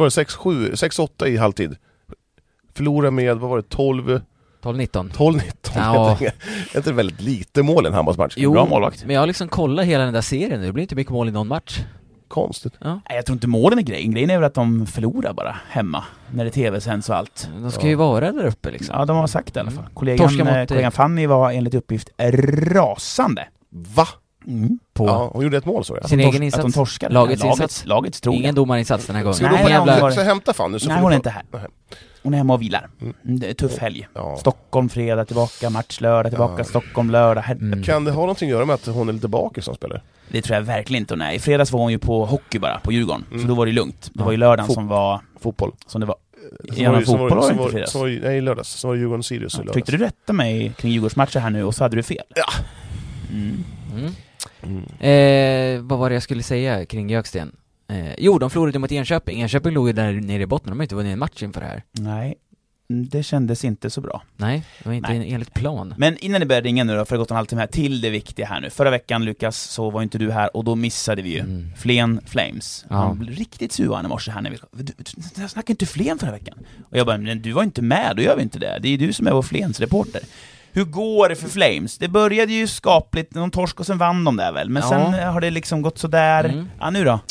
åtta i halvtid. Förlorar med, vad var det, tolv tolv nitton tolv nitton Ja. Det är inte väldigt lite mål i en handbollsmatch. Jo, bra målvakt. Men jag har liksom kollat hela den där serien nu. Det blir inte mycket mål i någon match. Konstigt. Ja. Nej, jag tror inte målen är grejen. Grejen är väl att de förlorar bara hemma när det tv-sänds och allt. De ska ju vara där uppe liksom. Ja, de har sagt det i alla fall. Kollegan, mot, kollegan Fanny var enligt uppgift rasande. Va? Mm. På ja, hon gjorde ett mål så jag. Sin egen insats. Att de torskade. Lagets, lagets insats. Lagets tror Ingen domarinsats den här gången. Ska Nej, nej, jävla... var... Så hämta Fanny. Så nej, hon är inte här. Nej. Hon är hemma och vilar. Mm. Det är tuff helg. Ja. Stockholm fredag tillbaka, match lördag tillbaka, ja. Stockholm lördag. Mm. Kan det ha någonting att göra med att hon är lite bakis som spelare? Det tror jag verkligen inte hon är. I fredags var hon ju på hockey bara, på Djurgården. Mm. Så då var det lugnt. Det var ju lördagen Fot- som var... Fotboll. Som det var... Som var, fotboll var, som var, som var, nej, lördags. Som var Djurgården Sirius ja, i lördags. Tyckte du rätta mig kring Djurgårdsmatcher här nu och så hade du fel? Ja. Mm. Mm. Mm. Eh, vad var det jag skulle säga kring Jöksten? Eh, jo, de förlorade mot Enköping. Enköping låg ju där nere i botten. De har inte vunnit en match inför det här. Nej, det kändes inte så bra. Nej, det var inte Nej. enligt plan. Men innan det började ringa nu då, för det har gått en halvtimme här till det viktiga här nu. Förra veckan, Lukas, så var inte du här och då missade vi ju mm. Flen Flames. Ja. Han blev riktigt sur i morse här när vi... Du, du, du snackade inte Flen förra veckan. Och jag bara, men du var inte med, då gör vi inte det. Det är du som är vår Flens reporter. Hur går det för Flames? Det började ju skapligt, någon torsk och sen vann de där väl. Men ja. sen har det liksom gått så där. Mm. Ja, nu då?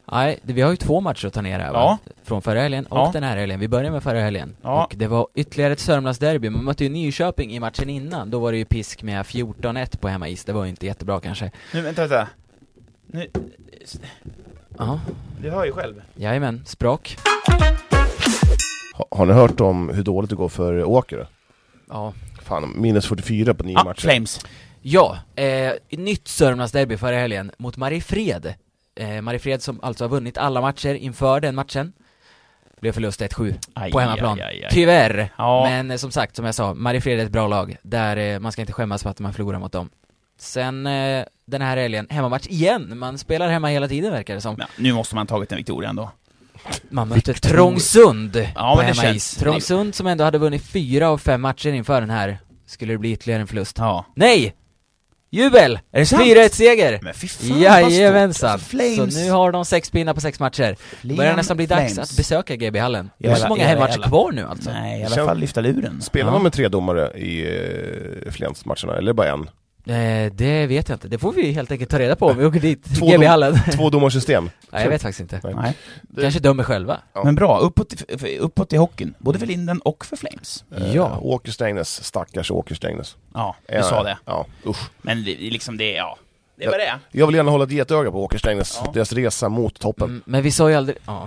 Nej, det, vi har ju två matcher att ta ner här, va? Ja. Från förra helgen och Ja. den här helgen. Vi börjar med förra helgen. Ja. Och det var ytterligare ett Sörmlandsderby. Man mötte ju Nyköping i matchen innan. Då var det ju pisk med fjorton ett på hemmais. Det var ju inte jättebra kanske. Nu, vänta, vänta. Nu, Ja, du hör ju själv. jajamän, språk. Ha, har ni hört om hur dåligt det går för Åker? Ja. Fan, minus fyrtiofyra på nio Ja, matcher. Flames. Ja, eh, nytt Sörmlandsderby förra helgen mot Mariefred. Eh, Mariefred som alltså har vunnit alla matcher inför den matchen. Blev förlust ett sju Aj, på hemmaplan. aj, aj, aj. Tyvärr. Ja. Men eh, som sagt, som jag sa, Mariefred är ett bra lag. Där eh, man ska inte skämmas för att man förlorar mot dem. Sen eh, den här helgen, hemmamatch igen. Man spelar hemma hela tiden verkar det som. Ja, nu måste man tagit en Victoria ändå. Man mötte Trångsund Ja, på men det hemmais. känns- Trångsund som ändå hade vunnit fyra av fem matcher inför den här. Skulle det bli ytterligare en förlust? Ja. Nej! Jubel! Är det sant? fyra ett seger! Men fy fan, vad Jajamensan! stort. Alltså, Flames. Så nu har de sex pinnar på sex matcher. Det börjar nästan bli dags Flames. att besöka G B-hallen. Det är Jävla- så många jävla- hemmatcher jävla. kvar nu alltså. Nej, i Känns- alla fall lyfta luren. Spelar Ja. man med tre domare i uh, Flens-matcherna, eller bara en? Eh, det vet jag inte. Det får vi helt enkelt ta reda på om vi åker dit. Två G B-hallen. Två domarsystem. Nej, jag vet faktiskt inte. Nej. Nej. Kanske dömer själva. Ja. Men bra, uppåt, i- uppåt i hockeyn. Både för Linden och för Flames. Eh, Ja. Åker Strängnäs, stackars Åker Strängnäs. Ja, du Ja, sa det. Ja, usch. Men det, liksom det, ja. Det är vad det är. Jag vill gärna hålla ett getöga på Åker Strängnäs, Ja. deras resa mot toppen. Mm, men vi sa ju aldrig... Ja,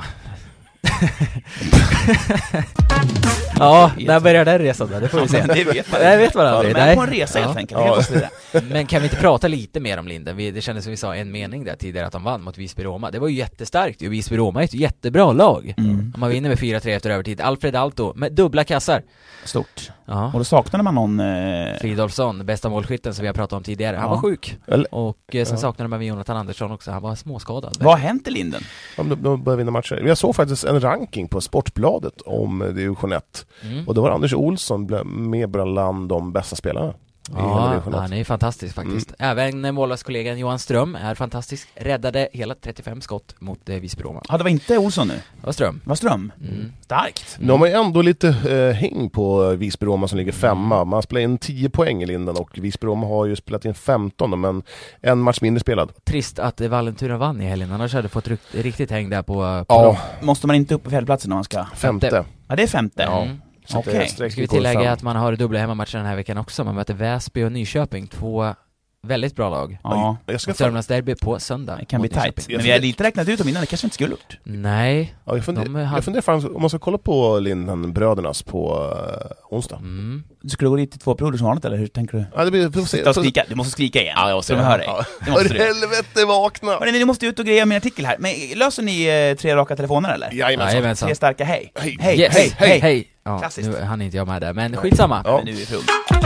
ja där börjar den resan där. Det får vi se. Ja, men det vet man. Det vet man aldrig. De är Nej. på en resa helt Ja. enkelt. Ja. Helt konstigt det. Men kan vi inte prata lite mer om Linden? Vi, det kändes som vi sa en mening där tidigare att de vann mot Visby-Roma. Det var ju jättestarkt. ju. Visby-Roma är ett jättebra lag. Mm. Man vinner med fyra tre efter övertid. Alfred Alto med dubbla kassar. Stort. Ja. Och då saknade man någon... Eh... Fridolfsson, bästa målskytten som vi har pratat om tidigare. Han Ja. var sjuk. Eller- Och eh, sen Ja. saknade man Jonathan Andersson också. Han var småskadad. Vad har hänt i Linden? Ja, de, de börjar vinna matcher. Jag såg faktiskt en ranking på Sportbladet om eh, division ett. Mm. Och det var Anders Olsson bl- med bland de bästa spelarna i hela Ja, division ett. han är fantastisk faktiskt. Även målvaktskollegan Johan Ström är fantastisk. Räddade hela trettiofem skott mot eh, Visby-Roma. Ja, det var inte Olsson nu. Det var Ström. Vad Ström? Mm. Starkt. De har ju ändå lite eh, häng på Visby-Roma som ligger femma. Man spelar in tio poäng i Linden och Visby-Roma har ju spelat in femton, men en match mindre spelad. Trist att eh, Vallentuna vann i helgen. Annars hade fått rykt, riktigt häng där på, på Ja, dem. Måste man inte upp på fjärdeplatsen när man ska... femte. Ja, det är femte. Ja. Mm. Så att det är Okej. streck Ska vi i kår tillägga fem. att man har dubbla hemmamatcher den här veckan också. Man möter Väsby och Nyköping. Två väldigt bra lag. Ja, Jag ska Och fan... Sörmlandsderby på söndag. det kan bli mot Nyköping. tajt. Men vi har lite räknat ut om innan, det kanske vi inte skulle gjort. Nej. Ja, jag funderar, De hade- jag funderar fan, om man ska kolla på Linden-brödernas på uh, onsdag. Mm. Du skulle gå dit till två broder som vanligt, eller hur tänker du? Ja, det blir... får se- Sitta och skrika. Du måste skrika igen. Ja, jag måste så de det. hör dig. Ja. Det måste För du. helvete, vakna! Hörrni, ni måste ut och greja min artikel här. Men löser ni eh, tre raka telefoner eller? Jajamensan. Jajamensan. Tre starka hej. Hej. Hej, Yes. hej, hej. hej. Ja, Klassiskt. nu hann inte jag med där. Men skitsamma. Ja. Men nu är vi full.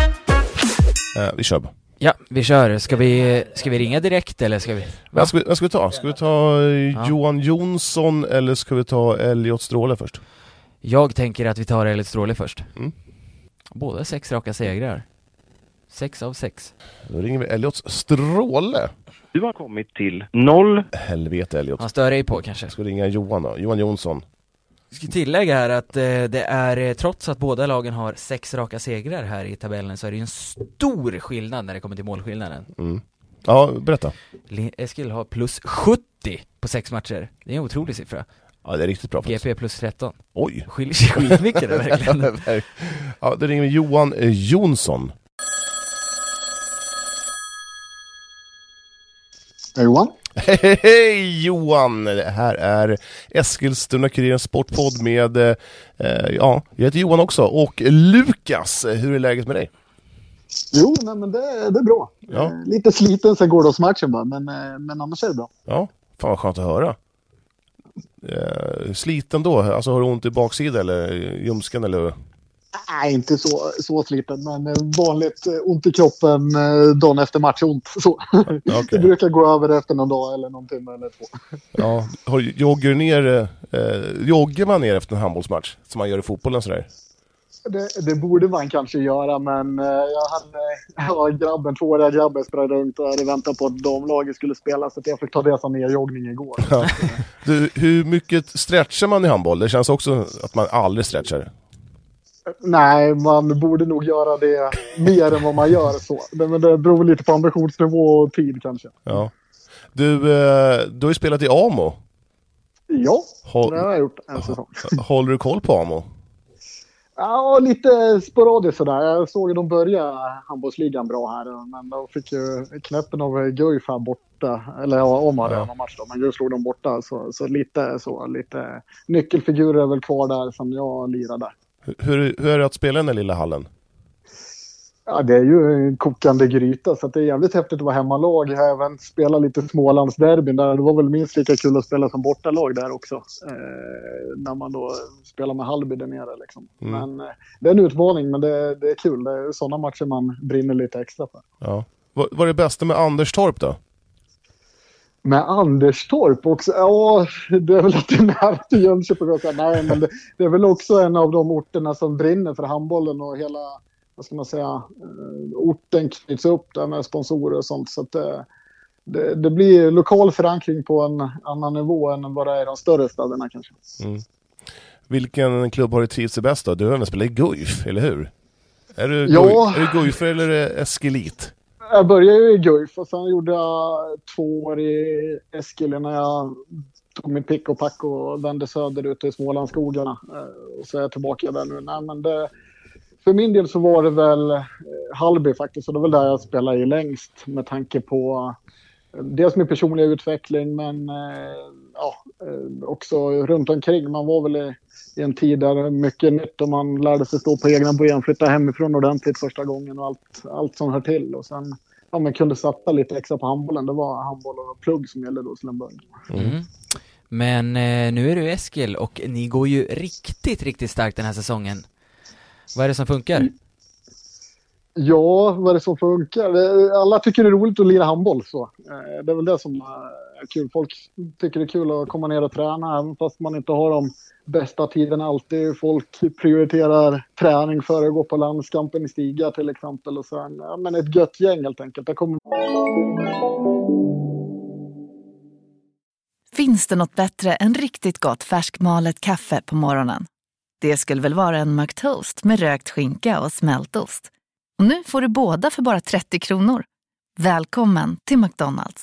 Eh, vi kör bara. Ja, vi kör. Ska vi, ska vi ringa direkt eller ska vi? Vad ska, vi, vad ska vi ta? Ska vi ta eh, Ja. Johan Jonsson eller ska vi ta Elliot Stråle först? Jag tänker att vi tar Elliot Stråle först. Mm. Båda sex raka segrar. Sex av sex. Då ringer vi Elliot Stråle. Du har kommit till noll. Helvete Elliot. Han stör dig på kanske. Jag ska ringa Johan då. Johan Jonsson. Jag ska tillägga här att eh, det är, eh, trots att båda lagen har sex raka segrar här i tabellen, så är det ju en stor skillnad när det kommer till målskillnaden. Mm. Ja, berätta. Le- Eskil har plus sjuttio på sex matcher. Det är en otrolig siffra. Ja, det är riktigt bra. G P plus tretton. Oj. Skiljer sig skitmycket det verkligen. Ja, då ringer vi Johan eh, Jonsson. Hej Johan. Hej, hej Johan! Det här är Eskilstuna-Kurirens sportpodd med, eh, ja, jag heter Johan också. Och Lukas, hur är läget med dig? Jo, nej, men det, det är bra. Ja. Eh, Lite sliten sen gårdagsmatchen bara, men, eh, men annars är det bra. Ja, fan vad skönt att höra. Eh, sliten då? Alltså har du ont i baksida eller ljumsken eller? Nej, inte så, så sliten, men eh, vanligt eh, ont i kroppen eh, dagen efter matchont. Så. Okej. Det brukar gå över efter någon dag eller någon timme eller två. Ja, har, joggar du ner, eh, joggar man ner efter en handbollsmatch som man gör i fotbollen sådär? Det, det borde man kanske göra, men eh, jag hade ja, grabben, tvååriga grabben sprang runt och hade väntat på att damlaget skulle spela, så att jag fick ta det som nerjoggning igår. Ja. Du, hur mycket stretchar man i handboll? Det känns också att man aldrig stretchar. Nej, man borde nog göra det mer än vad man gör så. Det, men det beror lite på ambitionsnivå och tid kanske. Ja. Du, eh, du har ju spelat i Amo. Ja, Håll, det har jag gjort en säsong. Håller du koll på Amo? Ja, lite sporadiskt sådär. Jag såg att de började handbollsligan bra här, men de fick ju knäppen av Guif här borta. Eller ja, om hade ja. någon match då, men Guif slog de borta. Så, så lite så, lite nyckelfigurer är väl kvar där som jag lirade. Hur, hur är det att spela i den lilla hallen? Ja, det är ju en kokande gryta, så att det är jävligt häftigt att vara hemmalag. Jag har även spelat lite Smålandsderbyn där. Det var väl minst lika kul att spela som bortalag där också. Eh, när man då spelar med Hallby där nere liksom. Mm. Men eh, det är en utmaning, men det, det är kul. Det är sådana matcher man brinner lite extra för. Ja. Vad, vad är det bästa med Anderstorp då? Med Anderstorp också? Ja, det är väl att det är nära till Jönköping. Nej, men det, det är väl också en av de orterna som brinner för handbollen och hela... vad ska man säga, orten knyts upp där med sponsorer och sånt, så att det, det, det blir lokal förankring på en annan nivå än vad det är i de större städerna kanske. Mm. Vilken klubb har du trivts sig bäst då? Du har även spelat i Guif, eller hur? Är du, ja. är du Guif eller är det Eskilit? Jag började ju i Guif och sen gjorde jag två år i Eskil när jag tog mitt pick och pack och vände söderut i Smålandsskogarna, och så är jag tillbaka där nu. Nej, men det För min del så var det väl eh, Hallby faktiskt, och det var väl där jag spelade i längst med tanke på eh, dels min personliga utveckling, men eh, ja, eh, också runt omkring. Man var väl i, i en tid där mycket nytt och man lärde sig stå på egna ben, flytta hemifrån ordentligt första gången och allt, allt som hör till. Och sen ja, man kunde satsa lite extra på handbollen. Det var handboll och plugg som gällde då till en början. Mm. Men eh, nu är du Eskil och ni går ju riktigt, riktigt starkt den här säsongen. Vad är det som funkar? Ja, vad är det som funkar? Alla tycker det är roligt att lira handboll. Så. Det är väl det som är kul. Folk tycker det är kul att komma ner och träna, även fast man inte har de bästa tiderna alltid. Folk prioriterar träning före att gå på landskampen i Stiga till exempel. Och sen, ja, men ett gött gäng helt enkelt. Det kommer... Finns det något bättre än riktigt gott färskmalet kaffe på morgonen? Det skulle väl vara en McToast med rökt skinka och smältost. Och nu får du båda för bara trettio kronor. Välkommen till McDonald's.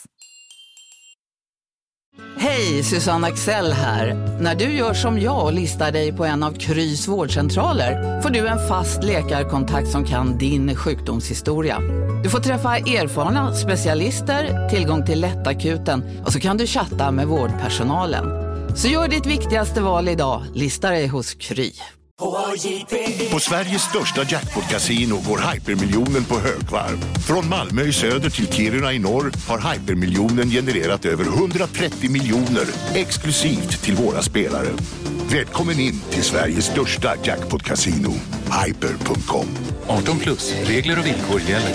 Hej, Susanne Axel här. När du gör som jag och listar dig på en av Krys vårdcentraler får du en fast läkarkontakt som kan din sjukdomshistoria. Du får träffa erfarna specialister, tillgång till lättakuten och så kan du chatta med vårdpersonalen. Så gör ditt viktigaste val idag. Lista dig hos Kry. På Sveriges största jackpot-casino går hypermiljonen på högvarv. Från Malmö i söder till Kiruna i norr har hypermiljonen genererat över hundratrettio miljoner exklusivt till våra spelare. Välkommen in till Sveriges största jackpot-casino, hyper punkt com. arton plus, regler och villkor gäller.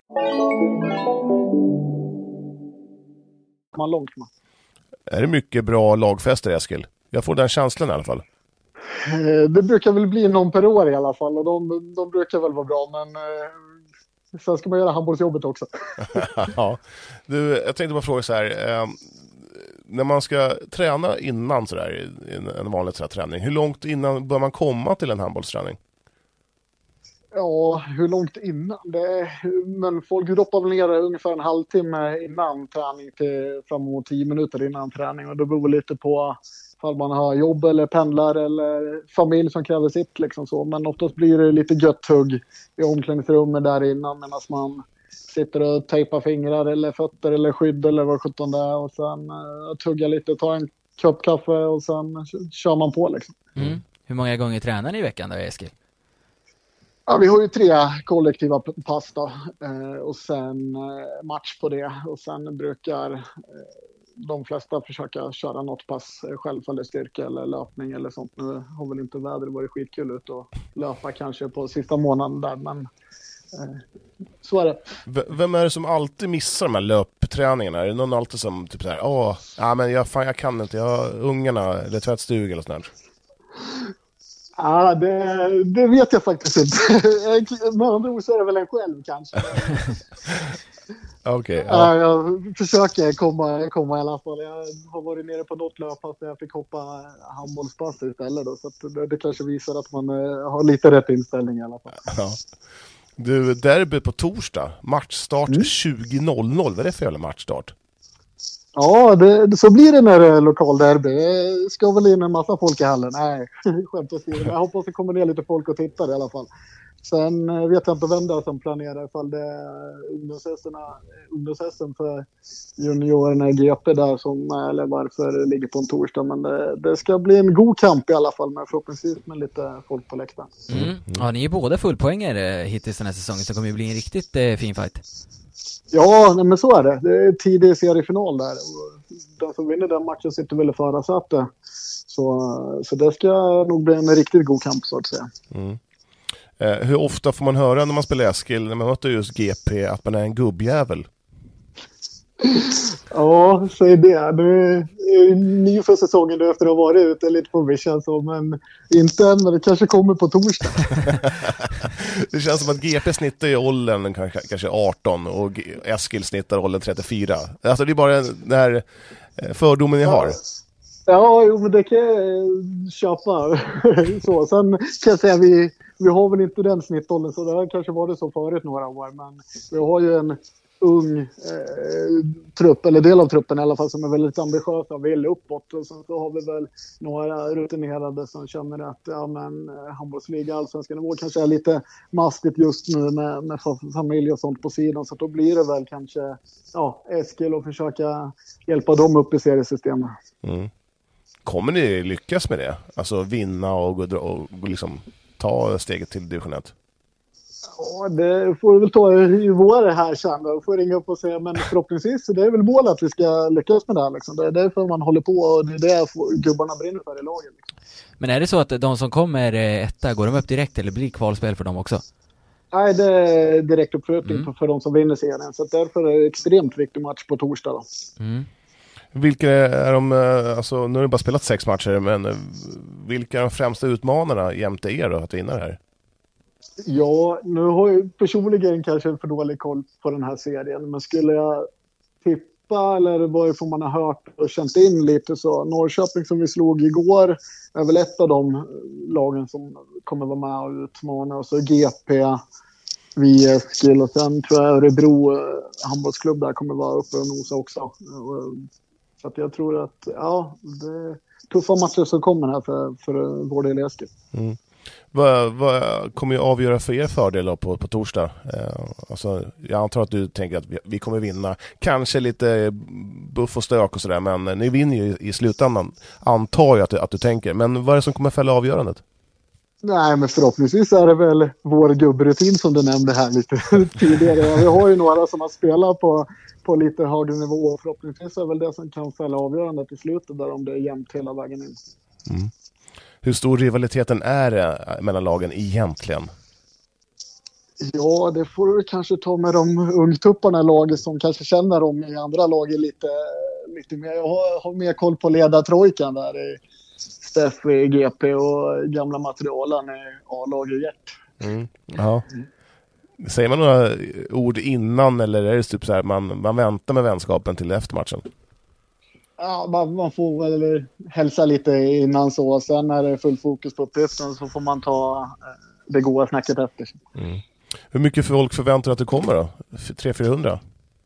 Man långt man. Är det mycket bra lagfester, Eskil? Jag får den känslan i alla fall. Det brukar väl bli någon per år i alla fall, och de, de brukar väl vara bra, men eh, sen ska man göra handbollsjobbet också. Ja. Du, jag tänkte bara fråga så här, eh, när man ska träna innan så där, en vanlig så här träning, hur långt innan bör man komma till en handbollsträning? Ja, hur långt innan? Det, men folk droppar väl ner ungefär en halvtimme innan träning till fram emot tio minuter innan träning, och det beror lite på om man har jobb eller pendlar eller familj som kräver sitt liksom så. Men oftast blir det lite gött hugg i omklädningsrummet där innan, medan man sitter och tejpar fingrar eller fötter eller skydd eller vad sjutton det är, och sen uh, tugga lite, ta en kopp kaffe och sen kör man på liksom. Mm. Hur många gånger tränar ni i veckan då, Eskil? Ja, vi har ju tre kollektiva pass då, uh, och sen uh, match på det, och sen brukar uh, de flesta försöka köra något pass själv, eller styrka eller löpning eller sånt. Nu har väl inte vädret varit skitkul ut och löpa kanske på sista månaden där, men eh, så är det. V- vem är det som alltid missar de här löpträningarna? Är det någon alltid som typ såhär, åh, ja men jag, fan, jag kan inte, jag har ungarna eller tvättstuga eller sånt där? Ja, det, det vet jag faktiskt inte. Med andra ord så är det väl en själv kanske. Okay, ja. Jag försöker komma, komma i alla fall. Jag har varit nere på något löppass där jag fick hoppa handbollspass istället då, så att det, det kanske visar att man har lite rätt inställning i alla fall. Ja. Du, derby på torsdag, matchstart mm. tjugo noll noll. Vad är det för jävla matchstart? Ja, det, så blir det när det är lokalderby. Det ska väl in en massa folk i hallen. Nej, skämt åsido. Jag hoppas det kommer ner lite folk och tittar i alla fall. Sen vet jag inte vem det är som planerar, ifall det är ungdomshästen för juniorerna i G P där som, eller varför det ligger på en torsdag. Men det, det ska bli en god kamp i alla fall, med förhoppningsvis med lite folk på läktaren. Mm. Ja, ni är båda fullpoängare hittills den här säsongen, så det kommer ju bli en riktigt eh, fin fight. Ja, nej, men så är det. Det är tidig seriefinal där. Den som vinner den matchen sitter väl i förarsätet. Så, så det ska nog bli en riktigt god kamp, så att säga. Mm. Eh, hur ofta får man höra när man spelar Eskil, när man möter just G P, att man är en gubbjävel? Ja, säg det. Nu är ny för säsongen efter att ha varit ute lite på vision, så, men inte än, men det kanske kommer på torsdag. Det känns som att G P snittar i åldern kanske, kanske arton och Eskil snittar åldern trettiofyra. Alltså det är bara den här fördomen ni har. Ja, jo, men det kan jag köpa. Så, sen kan jag säga att vi, vi har väl inte den snittåldern, så det har kanske varit så förut några år, men vi har ju en ung eh, trupp, eller del av truppen i alla fall, som är väldigt ambitiösa och vill uppåt. Och sen så har vi väl några rutinerade som känner att ja, men, handbollsliga, allsvenska nivå kanske är lite mastigt just nu med, med familj och sånt på sidan. Så då blir det väl kanske ja, Eskil och försöka hjälpa dem upp i seriesystemet. Mm. Kommer ni lyckas med det? Alltså vinna och, och, och liksom ta steget till division ett? Ja, det får vi väl ta i vår här sen. Då får ringa upp och säga, men förhoppningsvis det är väl målet att vi ska lyckas med det här. Liksom. Det är därför man håller på, och det är det gubbarna brinner för i laget. Liksom. Men är det så att de som kommer etta, går de upp direkt eller blir kvalspel för dem också? Nej, det är direkt uppflyttning mm. för de som vinner serien. Så därför är det en extremt viktig match på torsdag då. Mm. Vilka är de, alltså nu har du bara spelat sex matcher, men vilka är de främsta utmanarna jämte er då att vinna det här? Ja, nu har jag personligen kanske en för dålig koll på den här serien, men skulle jag tippa, eller vad får man ha hört och känt in lite, så Norrköping som vi slog igår är väl ett av de lagen som kommer vara med och utmana, och så G P, vi Eskil, och sen tror jag Örebro handbollsklubb där kommer vara uppe och nosa också. Så att jag tror att ja, det är tuffa matcher som kommer här för, för vår del i Eskil. Mm. Vad, vad kommer ju avgöra för er fördel på, på torsdag? Eh, alltså, jag antar att du tänker att vi, vi kommer vinna. Kanske lite buff och stök och sådär, men ni vinner ju i slutändan. Antar jag att, att du tänker. Men vad är det som kommer fälla avgörandet? Nej, men förhoppningsvis är det väl vår gubbrutin som du nämnde här lite tidigare. Vi har ju några som har spelat på, på lite högre nivå. Förhoppningsvis är det väl det som kan fälla avgörandet i slutet där, om det är jämnt hela vägen in. Mm. Hur stor rivaliteten är mellan lagen egentligen? Ja, det får du kanske ta med de ungtupparna i laget som kanske känner dem i andra lag lite, lite mer. Jag har, har mer koll på ledartrojkan där i Steff i G P och gamla materialen i A-laget Gert. Mm. Ja. Säger man några ord innan, eller är det typ så här man, man väntar med vänskapen till efter matchen? Ja, man, man får väl hälsa lite innan så. Sen när det är full fokus på uppgiften så får man ta det goda snacket efter. Mm. Hur mycket folk förväntar du att det kommer då? tre till fyrahundra?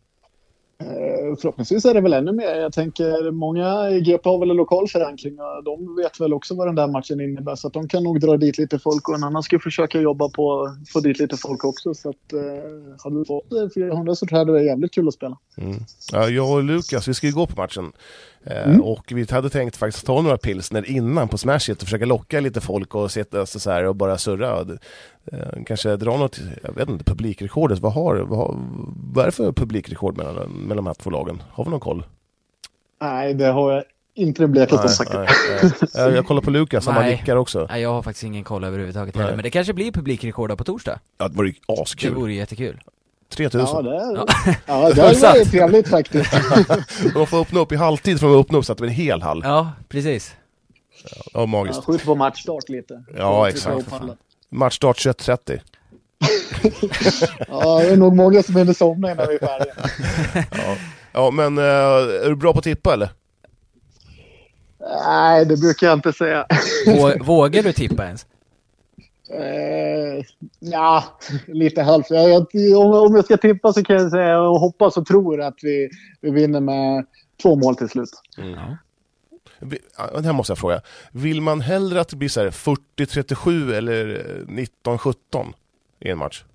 Eh, förhoppningsvis är det väl ännu mer. Jag tänker många i G P har väl en lokal förankring, och de vet väl också vad den där matchen innebär, så att de kan nog dra dit lite folk, och en annan ska försöka jobba på att få dit lite folk också, så att eh, hade vi fått fyrahundra så tror jag det är jävligt kul att spela. Mm. Ja, jag och Lukas, vi ska ju gå på matchen eh, mm. och vi hade tänkt faktiskt ta några pilsner innan på Smash It och försöka locka lite folk och sitta så här och bara surra. Eh, kanske dra något, jag vet inte, publikrekordet. Vad har, vad har vad är det för publikrekord mellan, mellan de här två lagen? Har vi någon koll? Nej, det har jag inte blekat om sagt. Jag kollar på Lukas, han nickar också. Nej, jag har faktiskt ingen koll överhuvudtaget heller. Men det kanske blir publikrekord på torsdag. Ja, det vore ju askul. Det vore jättekul. tre tusen. Ja, det är, ja. Ja, det är ju trevligt faktiskt. De får öppna upp i halvtid för att öppna upp så att det blir en hel hall. Ja, precis. Ja, magiskt. Ja, skjut på matchstart lite. Ja, exakt. Matchstart tjugoett trettio. Ja, det är nog många som är somna när vi är färdiga. Ja. Ja, men är du bra på att tippa eller? Nej, det brukar jag inte säga. Vågar du tippa ens? Eh, ja, lite halvt. Jag, om, om jag ska tippa så kan jag säga och hoppas och tror att vi, vi vinner med två mål till slut. Mm. Ja. Det här måste jag fråga. Vill man hellre att det blir så här fyrtio trettiosju eller nitton sjutton i en match?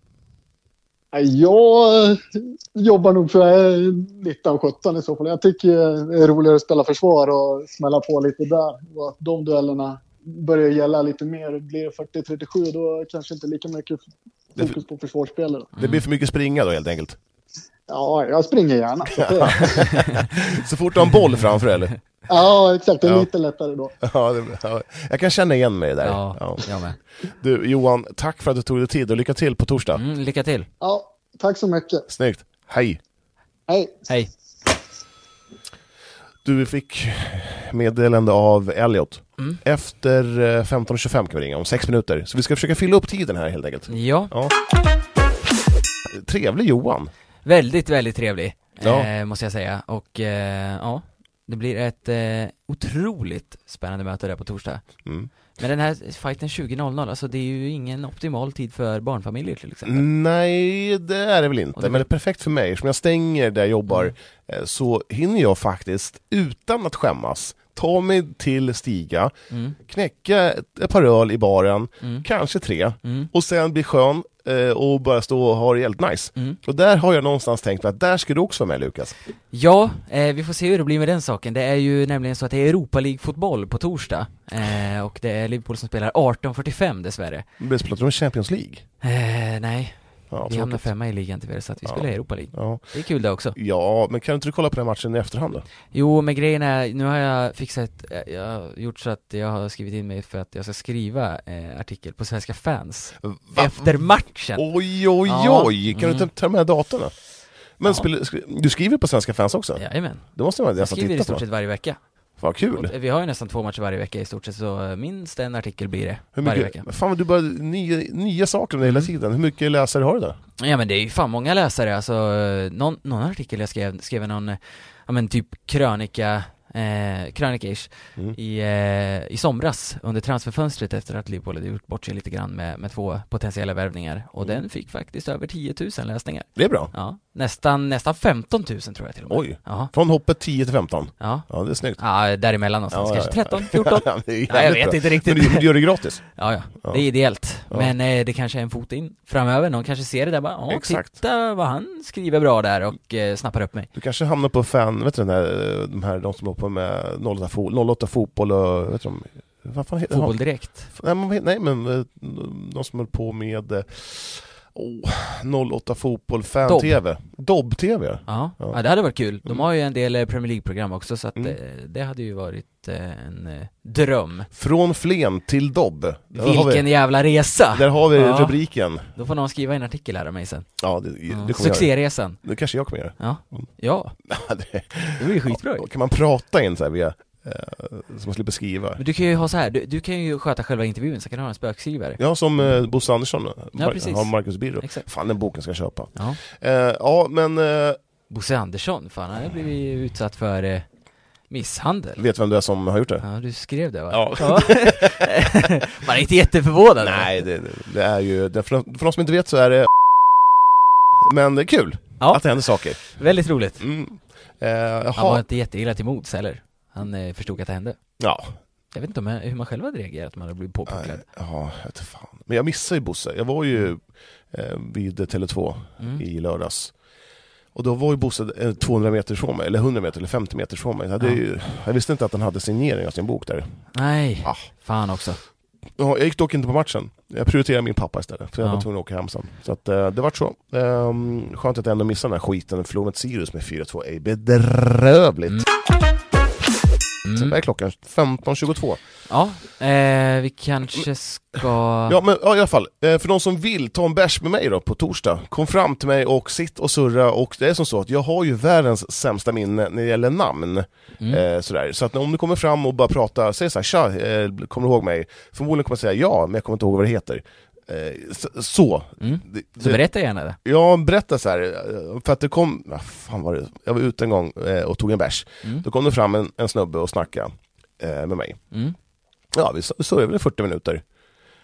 Jag jobbar nog för nitton sjutton i så fall. Jag tycker det är roligare att spela försvar och smälla på lite där. Och att de duellerna börjar gälla lite mer. Blir det fyrtio trettiosju då kanske inte lika mycket fokus på försvarsspelare. Det blir för mycket springa då helt enkelt. Ja, jag springer gärna. Så fort du har en boll framför eller? Ja, exakt. Det är ja. lite lättare då. Ja, det, ja, jag kan känna igen mig där. Ja, ja. jag med. Du, Johan, tack för att du tog dig tid och lycka till på torsdag. Mm, lycka till. Ja, tack så mycket. Snyggt. Hej. Hej. Hej. Du fick meddelande av Elliot. Mm. Efter femton tjugofem kan vi ringa om sex minuter. Så vi ska försöka fylla upp tiden här helt enkelt. Ja. ja. Trevlig Johan. Väldigt, väldigt trevlig. Ja. Eh, måste jag säga. Och eh, ja, det blir ett eh, otroligt spännande möte där på torsdag. Mm. Men den här fighten tjugo noll noll, alltså det är ju ingen optimal tid för barnfamiljer till exempel. Nej, det är det väl inte. det Men det är perfekt för mig. Som jag stänger där jag jobbar mm. så hinner jag faktiskt, utan att skämmas, ta mig till Stiga, mm. knäcka ett, ett par öl i baren, mm. kanske tre, mm. och sen bli skön eh, och bara stå och ha det helt nice. Mm. Och där har jag någonstans tänkt att där ska du också vara med, Lukas. Ja, eh, vi får se hur det blir med den saken. Det är ju nämligen så att det är Europa League-fotboll på torsdag. Eh, och det är Liverpool som spelar arton fyrtiofem dessvärre. Men spelar de Champions League? Eh, nej. Ja, vi hamnar femma i ligan tyvärr, så att vi ja. spelar Europa League. Ja. Det är kul det också. Ja, men kan inte du kolla på den matchen i efterhand då? Jo, men grejen är, nu har jag fixat, jag har gjort så att jag har skrivit in mig för att jag ska skriva eh, artikel på Svenska Fans Va? efter matchen. Oj, oj, ja. oj! Kan mm. du ta med datorn? Men ja. spel, du skriver på Svenska Fans också? Jajamän. Det måste man jag skriver i stort sett varje vecka. Vad kul. Vi har ju nästan två matcher varje vecka i stort sett, så minst en artikel blir det Hur mycket, varje vecka. Fan, du bara nya, nya saker hela tiden. Hur mycket läsare har du där? Ja, men det är ju fan många läsare. Alltså, någon, någon artikel jag skrev, skrev någon, ja men typ krönika, eh, krönika-ish mm. i, eh, i somras under transferfönstret efter att Liverpool hade gjort bort sig lite grann med, med två potentiella värvningar. Och mm. den fick faktiskt över tio tusen läsningar. Det är bra. Ja, nästan, nästan femton tusen tror jag till och med. Oj, ja. Från hoppet tio till femton. Ja. Ja, det är snyggt. Ja, däremellan någonstans. Ja, kanske tretton, fjorton. ja, ja, jag vet bra. inte riktigt. Men du, du gör det gratis. Ja, ja, ja. Det är ideellt. Ja. Men eh, det kanske är en fot in framöver. Någon kanske ser det där bara, ja, exakt. Titta vad han skriver bra där och eh, snappar upp mig. Du kanske hamnar på fan, vet du den här, de här, de som håller på med noll åtta fotboll och, vet du de, vad fan heter Fotboll direkt. Nej, men, nej, men de som håller på med oh, noll åtta fotboll fan-tv. Dobb-tv. Ja. Ja. ja, det hade varit kul. De har ju en del Premier League-program också, så att mm. det, det hade ju varit en eh, dröm. Från Flen till Dobb. Vilken vi, jävla resa! Där har vi ja. rubriken. Då får någon skriva en artikel här om mig sen. Ja, det, det ja. Succéresan. Det kanske jag kommer göra. Ja, ja. det, det blir skitbra. Kan man prata in så här via som man slipper skriva. Men du kan ju ha så här, du, du kan ju sköta själva intervjun, så kan du ha en spökskrivare. Ja, som eh, Bosse Andersson ja, precis. har Marcus Birro. Exakt. Fan, den boken ska jag köpa. Ja, eh, ja men eh, Bosse Andersson, fan, han har blivit utsatt för eh, misshandel. Vet vem du är som har gjort det? Ja, du skrev det va? Ja. ja. Man är inte jätteförvånad. Nej, det, det är ju det, för, för de som inte vet så är det men det är kul ja. att det händer saker. Väldigt roligt. Mm. Eh, han var inte jätteilla till mods heller. Han eh, förstod att det hände. Ja. Jag vet inte om jag, hur man själv hade reagerat om man hade blivit påpekad. Ja, jag vet fan. Men jag missade ju Bosse. Jag var ju eh, vid Tele två mm. i lördags. Och då var ju Bosse tvåhundra meter från mig, eller hundra meter eller femtio meter från mig. Jag, hade ja. ju, jag visste inte att han hade signering av sin bok där. Nej, ah. fan också. Ja, jag gick dock inte på matchen. Jag prioriterade min pappa istället, för jag ja. var tvungen att åka hem sen. Så att, eh, det var så. Um, skönt att jag ändå missade den här skiten. Förlorade med Sirius med fyra två. Är bedrövligt. Mm. Mm. Sen är klockan femton tjugotvå. Ja, eh, vi kanske ska... Ja, men ja, i alla fall. Eh, för de som vill ta en bärs med mig då på torsdag, kom fram till mig och sitt och surra. Och det är som så att jag har ju världens sämsta minne när det gäller namn. Mm. Eh, sådär. Så att om du kommer fram och bara pratar, säg så här, tja, eh, kommer du ihåg mig? Förmodligen kommer jag säga ja, men jag kommer inte ihåg vad det heter. Så, så. Mm. Det, så berätta gärna det. Ja, berätta så här. För att det kom, ah, fan var det? Jag var ute en gång eh, och tog en bärs. Mm. Då kom det fram en, en snubbe och snackade eh, med mig. Mm. Ja, vi surrade väl fyrtio minuter.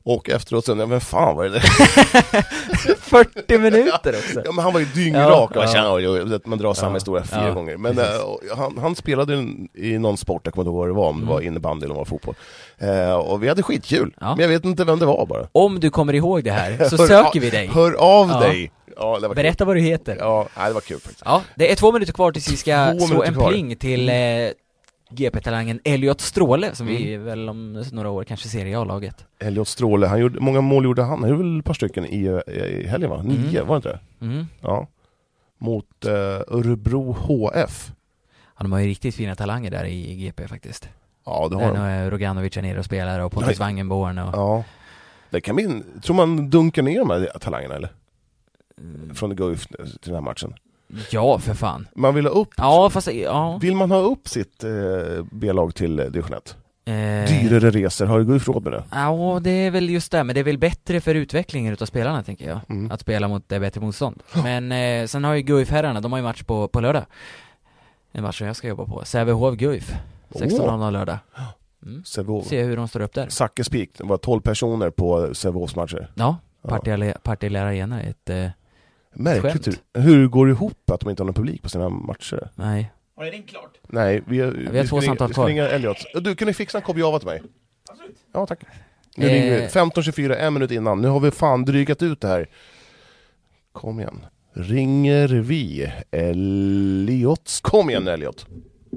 Och efteråt sen, men fan vad är det? fyrtio minuter också. Ja, men han var ju dyngrak. Ja, ja, ja. Man drar samma Ja, historia fyra ja, gånger. Men äh, han, han spelade i någon sport, jag kommer inte ihåg vad det var, om det var innebandy eller om det var fotboll. Uh, och vi hade skitkul. Ja. Men jag vet inte vem det var bara. Om du kommer ihåg det här så hör, söker vi dig. Hör av Ja. dig. Ja, det var Berätta kul. vad du heter. Ja, nej, det var kul faktiskt. Ja, det är två minuter kvar tills vi ska Två slå minuter en kvar. pling till eh, G P-talangen Elliot Stråle som Mm. vi väl om några år kanske ser i A-laget. Elliot Stråle, han gjorde, många mål gjorde han. Han gjorde väl ett par stycken i, i helgen va? Nio, Mm. var det inte det? Mm. Ja. Mot uh, Örebro H F. Ja, de har ju riktigt fina talanger där i G P faktiskt. Ja, det har Den de. har Roganovic är nere och spelar och Pontus Wangenborn och... Ja. Det kan bli, tror man dunkar ner de här talangerna eller? Från Guif till den här matchen. Ja, för fan. Man vill ha upp... Ja, fast... Ja. Vill man ha upp sitt eh, B-lag till eh, division ett? Eh... Dyrare resor, har du Guif råd med det? Ja, det är väl just det, men det är väl bättre för utvecklingen utav spelarna, tänker jag. Mm. Att spela mot det bättre motstånd. Men eh, sen har ju Guif-herrarna, de har ju match på, på lördag. En match som jag ska jobba på. Sävehof Guif. sexton noll noll lördag. Mm. Sävehof. Se hur de står upp där. Zacke Spik, det var tolv personer på Sävehofs matcher. Ja, Partille Arena är ett eh, Märkligt skämt. hur, hur går det ihop att de inte har någon publik på sina matcher? Nej. Har det ringt klart? Nej, vi, vi, vi har två ska samtal ringa, vi ska kvar. ringa Elliot. Du, kan ni fixa en kopp java till mig? Absolut. Ja, tack. Nu Eh. ringer vi. femton tjugofyra, en minut innan. Nu har vi fan drygat ut det här. Kom igen. Ringer vi Elliot? Kom igen Elliot.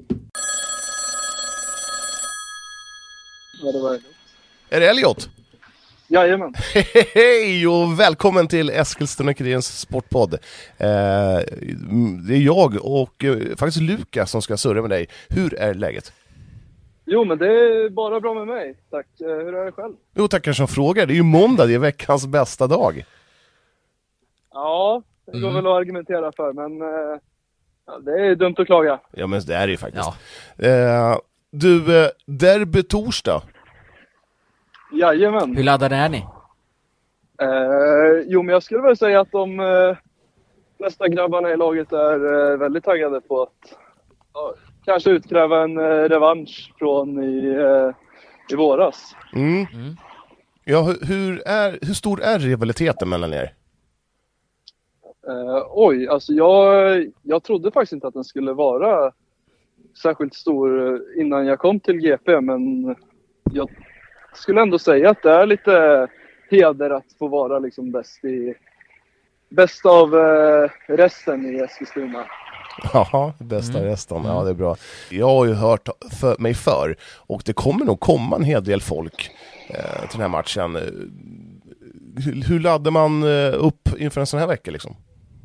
Ja, det var det. Är det Elliot? Jajamän. Hej och välkommen till Eskilstuna-Kurirens sportpodd. Eh, det är jag och eh, faktiskt Lukas som ska surra med dig. Hur är läget? Jo, men det är bara bra med mig. Tack. Eh, Hur är det själv? Jo, tackar som frågar. Det är ju måndag, det är veckans bästa dag. Ja, det går Mm. väl att argumentera för, men eh, ja, det är dumt att klaga. Ja, men det är det ju faktiskt. Eh, du, eh, derby torsdag. Jajamän. Hur laddade är ni? Eh, jo, men jag skulle väl säga att de eh, flesta grabbarna i laget är eh, väldigt taggade på att ja, kanske utkräva en eh, revansch från i, eh, i våras. Mm. Ja, hur, hur, är, hur stor är rivaliteten mellan er? Eh, oj, alltså jag, jag trodde faktiskt inte att den skulle vara särskilt stor eh, innan jag kom till G P, men jag skulle ändå säga att det är lite heder att få vara liksom bäst i bäst av eh, resten i Eskilstuna. Ja, bästa Mm. resten. Ja, det är bra. Jag har ju hört för, mig för och det kommer nog komma en hel del folk eh, till den här matchen. Hur, hur laddar man eh, upp inför en sån här vecka liksom?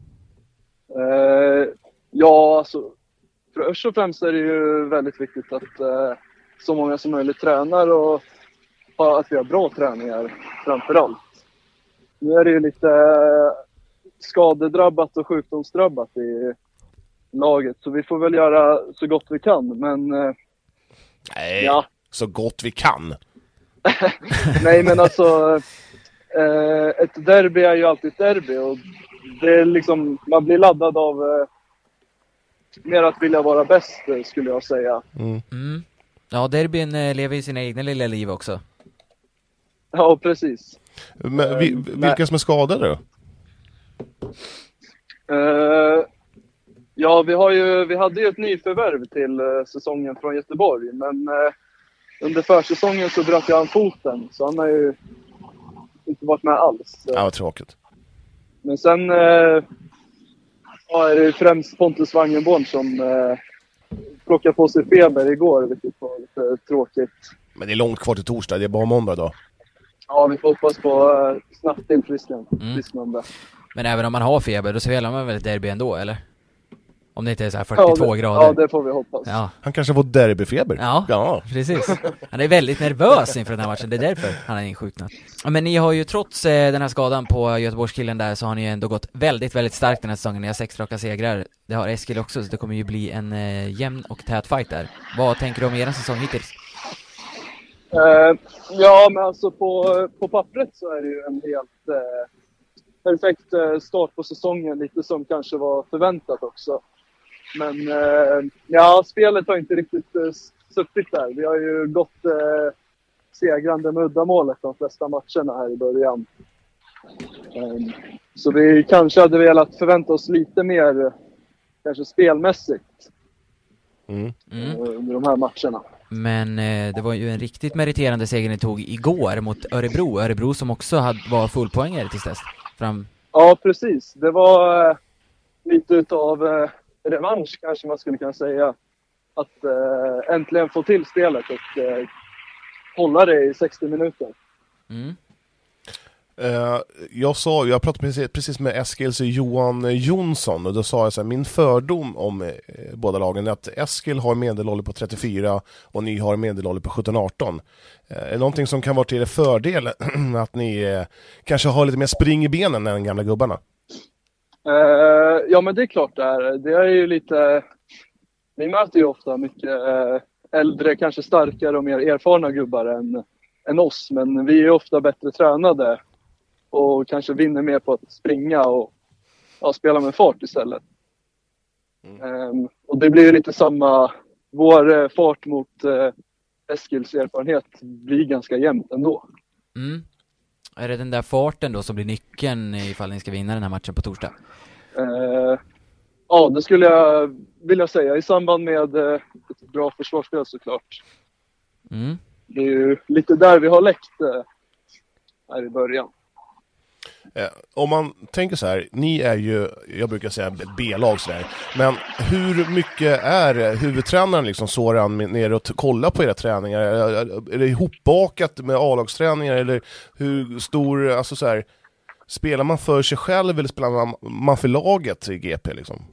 Eh, ja, alltså först och främst är det ju väldigt viktigt att eh, så många som möjligt tränar och ha- att vi har bra träningar framför allt. Nu är det ju lite eh, skadedrabbat och sjukdomsdrabbat i laget, så vi får väl göra så gott vi kan, men eh, Nej, ja. så gott vi kan. Nej, men alltså eh, ett derby är ju alltid ett derby och det är liksom, man blir laddad av eh, mer att vilja vara bäst, eh, skulle jag säga. Mm. Mm. Ja, derbyn eh, lever i sina egna lilla liv också. Ja, precis. Men, vi, vilka som är skadade då? Eh, ja, vi har ju, vi hade ju ett nyförvärv till eh, säsongen från Göteborg, men eh, under försäsongen så bröt jag han foten, så han har ju inte varit med alls. Ja, vad tråkigt. Men sen eh, ja, är det ju främst Pontus Wangenborn som eh, plockade på sig feber igår, vilket var lite tråkigt. Men det är långt kvar till torsdag, det är bara måndag då. Ja, vi får hoppas på eh, snabbt tillfrisknande. Mm. Men även om man har feber, då spelar man väl ett derby ändå, eller? Om det inte är så här fyrtiotvå ja, det, grader. Ja, det får vi hoppas. Ja. Han kanske får derbyfeber. Ja, ja, precis. Han är väldigt nervös inför den här matchen, det är därför han är insjuknat. Ja, men ni har ju trots eh, den här skadan på Göteborgskillen där, så har ni ju ändå gått väldigt, väldigt starkt den här säsongen. Ni har sex raka segrar. Det har Eskil också, så det kommer ju bli en eh, jämn och tät fight där. Vad tänker du om er säsong hittills? Eh, ja, men alltså på, på pappret så är det ju en helt eh, perfekt eh, start på säsongen, lite som kanske var förväntat också. Men eh, ja, spelet har inte riktigt eh, suttit där. Vi har ju gått eh, segrande med uddamålet de flesta matcherna här i början. Um, så vi kanske hade velat förvänta oss lite mer kanske spelmässigt mm. uh, under de här matcherna. Men eh, det var ju en riktigt meriterande seger ni tog igår mot Örebro. Örebro som också hade, var fullpoängare tills dess. Fram... Ja, precis. Det var uh, lite utav uh, revansch kanske man skulle kunna säga. Att uh, äntligen få till spelet och uh, hålla det i sextio minuter. Mm. Uh, jag sa, jag pratade precis, precis med Eskils Johan Jonsson och då sa jag så här, min fördom om eh, båda lagen är att Eskil har medelålder på trettiofyra och ni har medelålder på sjutton arton. Uh, är det någonting som kan vara till er fördel att ni uh, kanske har lite mer spring i benen än de gamla gubbarna? Uh, ja, men det är klart det är. Det är ju lite, vi möter ju ofta mycket uh, äldre, kanske starkare och mer erfarna gubbar än, än oss, men vi är ofta bättre tränade och kanske vinner mer på att springa och ja, spela med fart istället. Mm. Um, och det blir ju lite samma, vår uh, fart mot uh, Eskils erfarenhet blir ganska jämnt ändå. Mm. Är det den där farten då som blir nyckeln ifall ni ska vinna den här matchen på torsdag? Uh, ja, det skulle jag vilja säga i samband med uh, ett bra försvarsspel såklart. Mm. Det är ju lite där vi har läckt uh, här i början. Eh, om man tänker så här, ni är ju, jag brukar säga B-lag så där, men hur mycket är huvudtränaren liksom Soran ner och kolla på era träningar? Är, är det ihopbakat med A-lagsträningar eller hur stor, alltså så här, spelar man för sig själv eller spelar man, man för laget i G P liksom?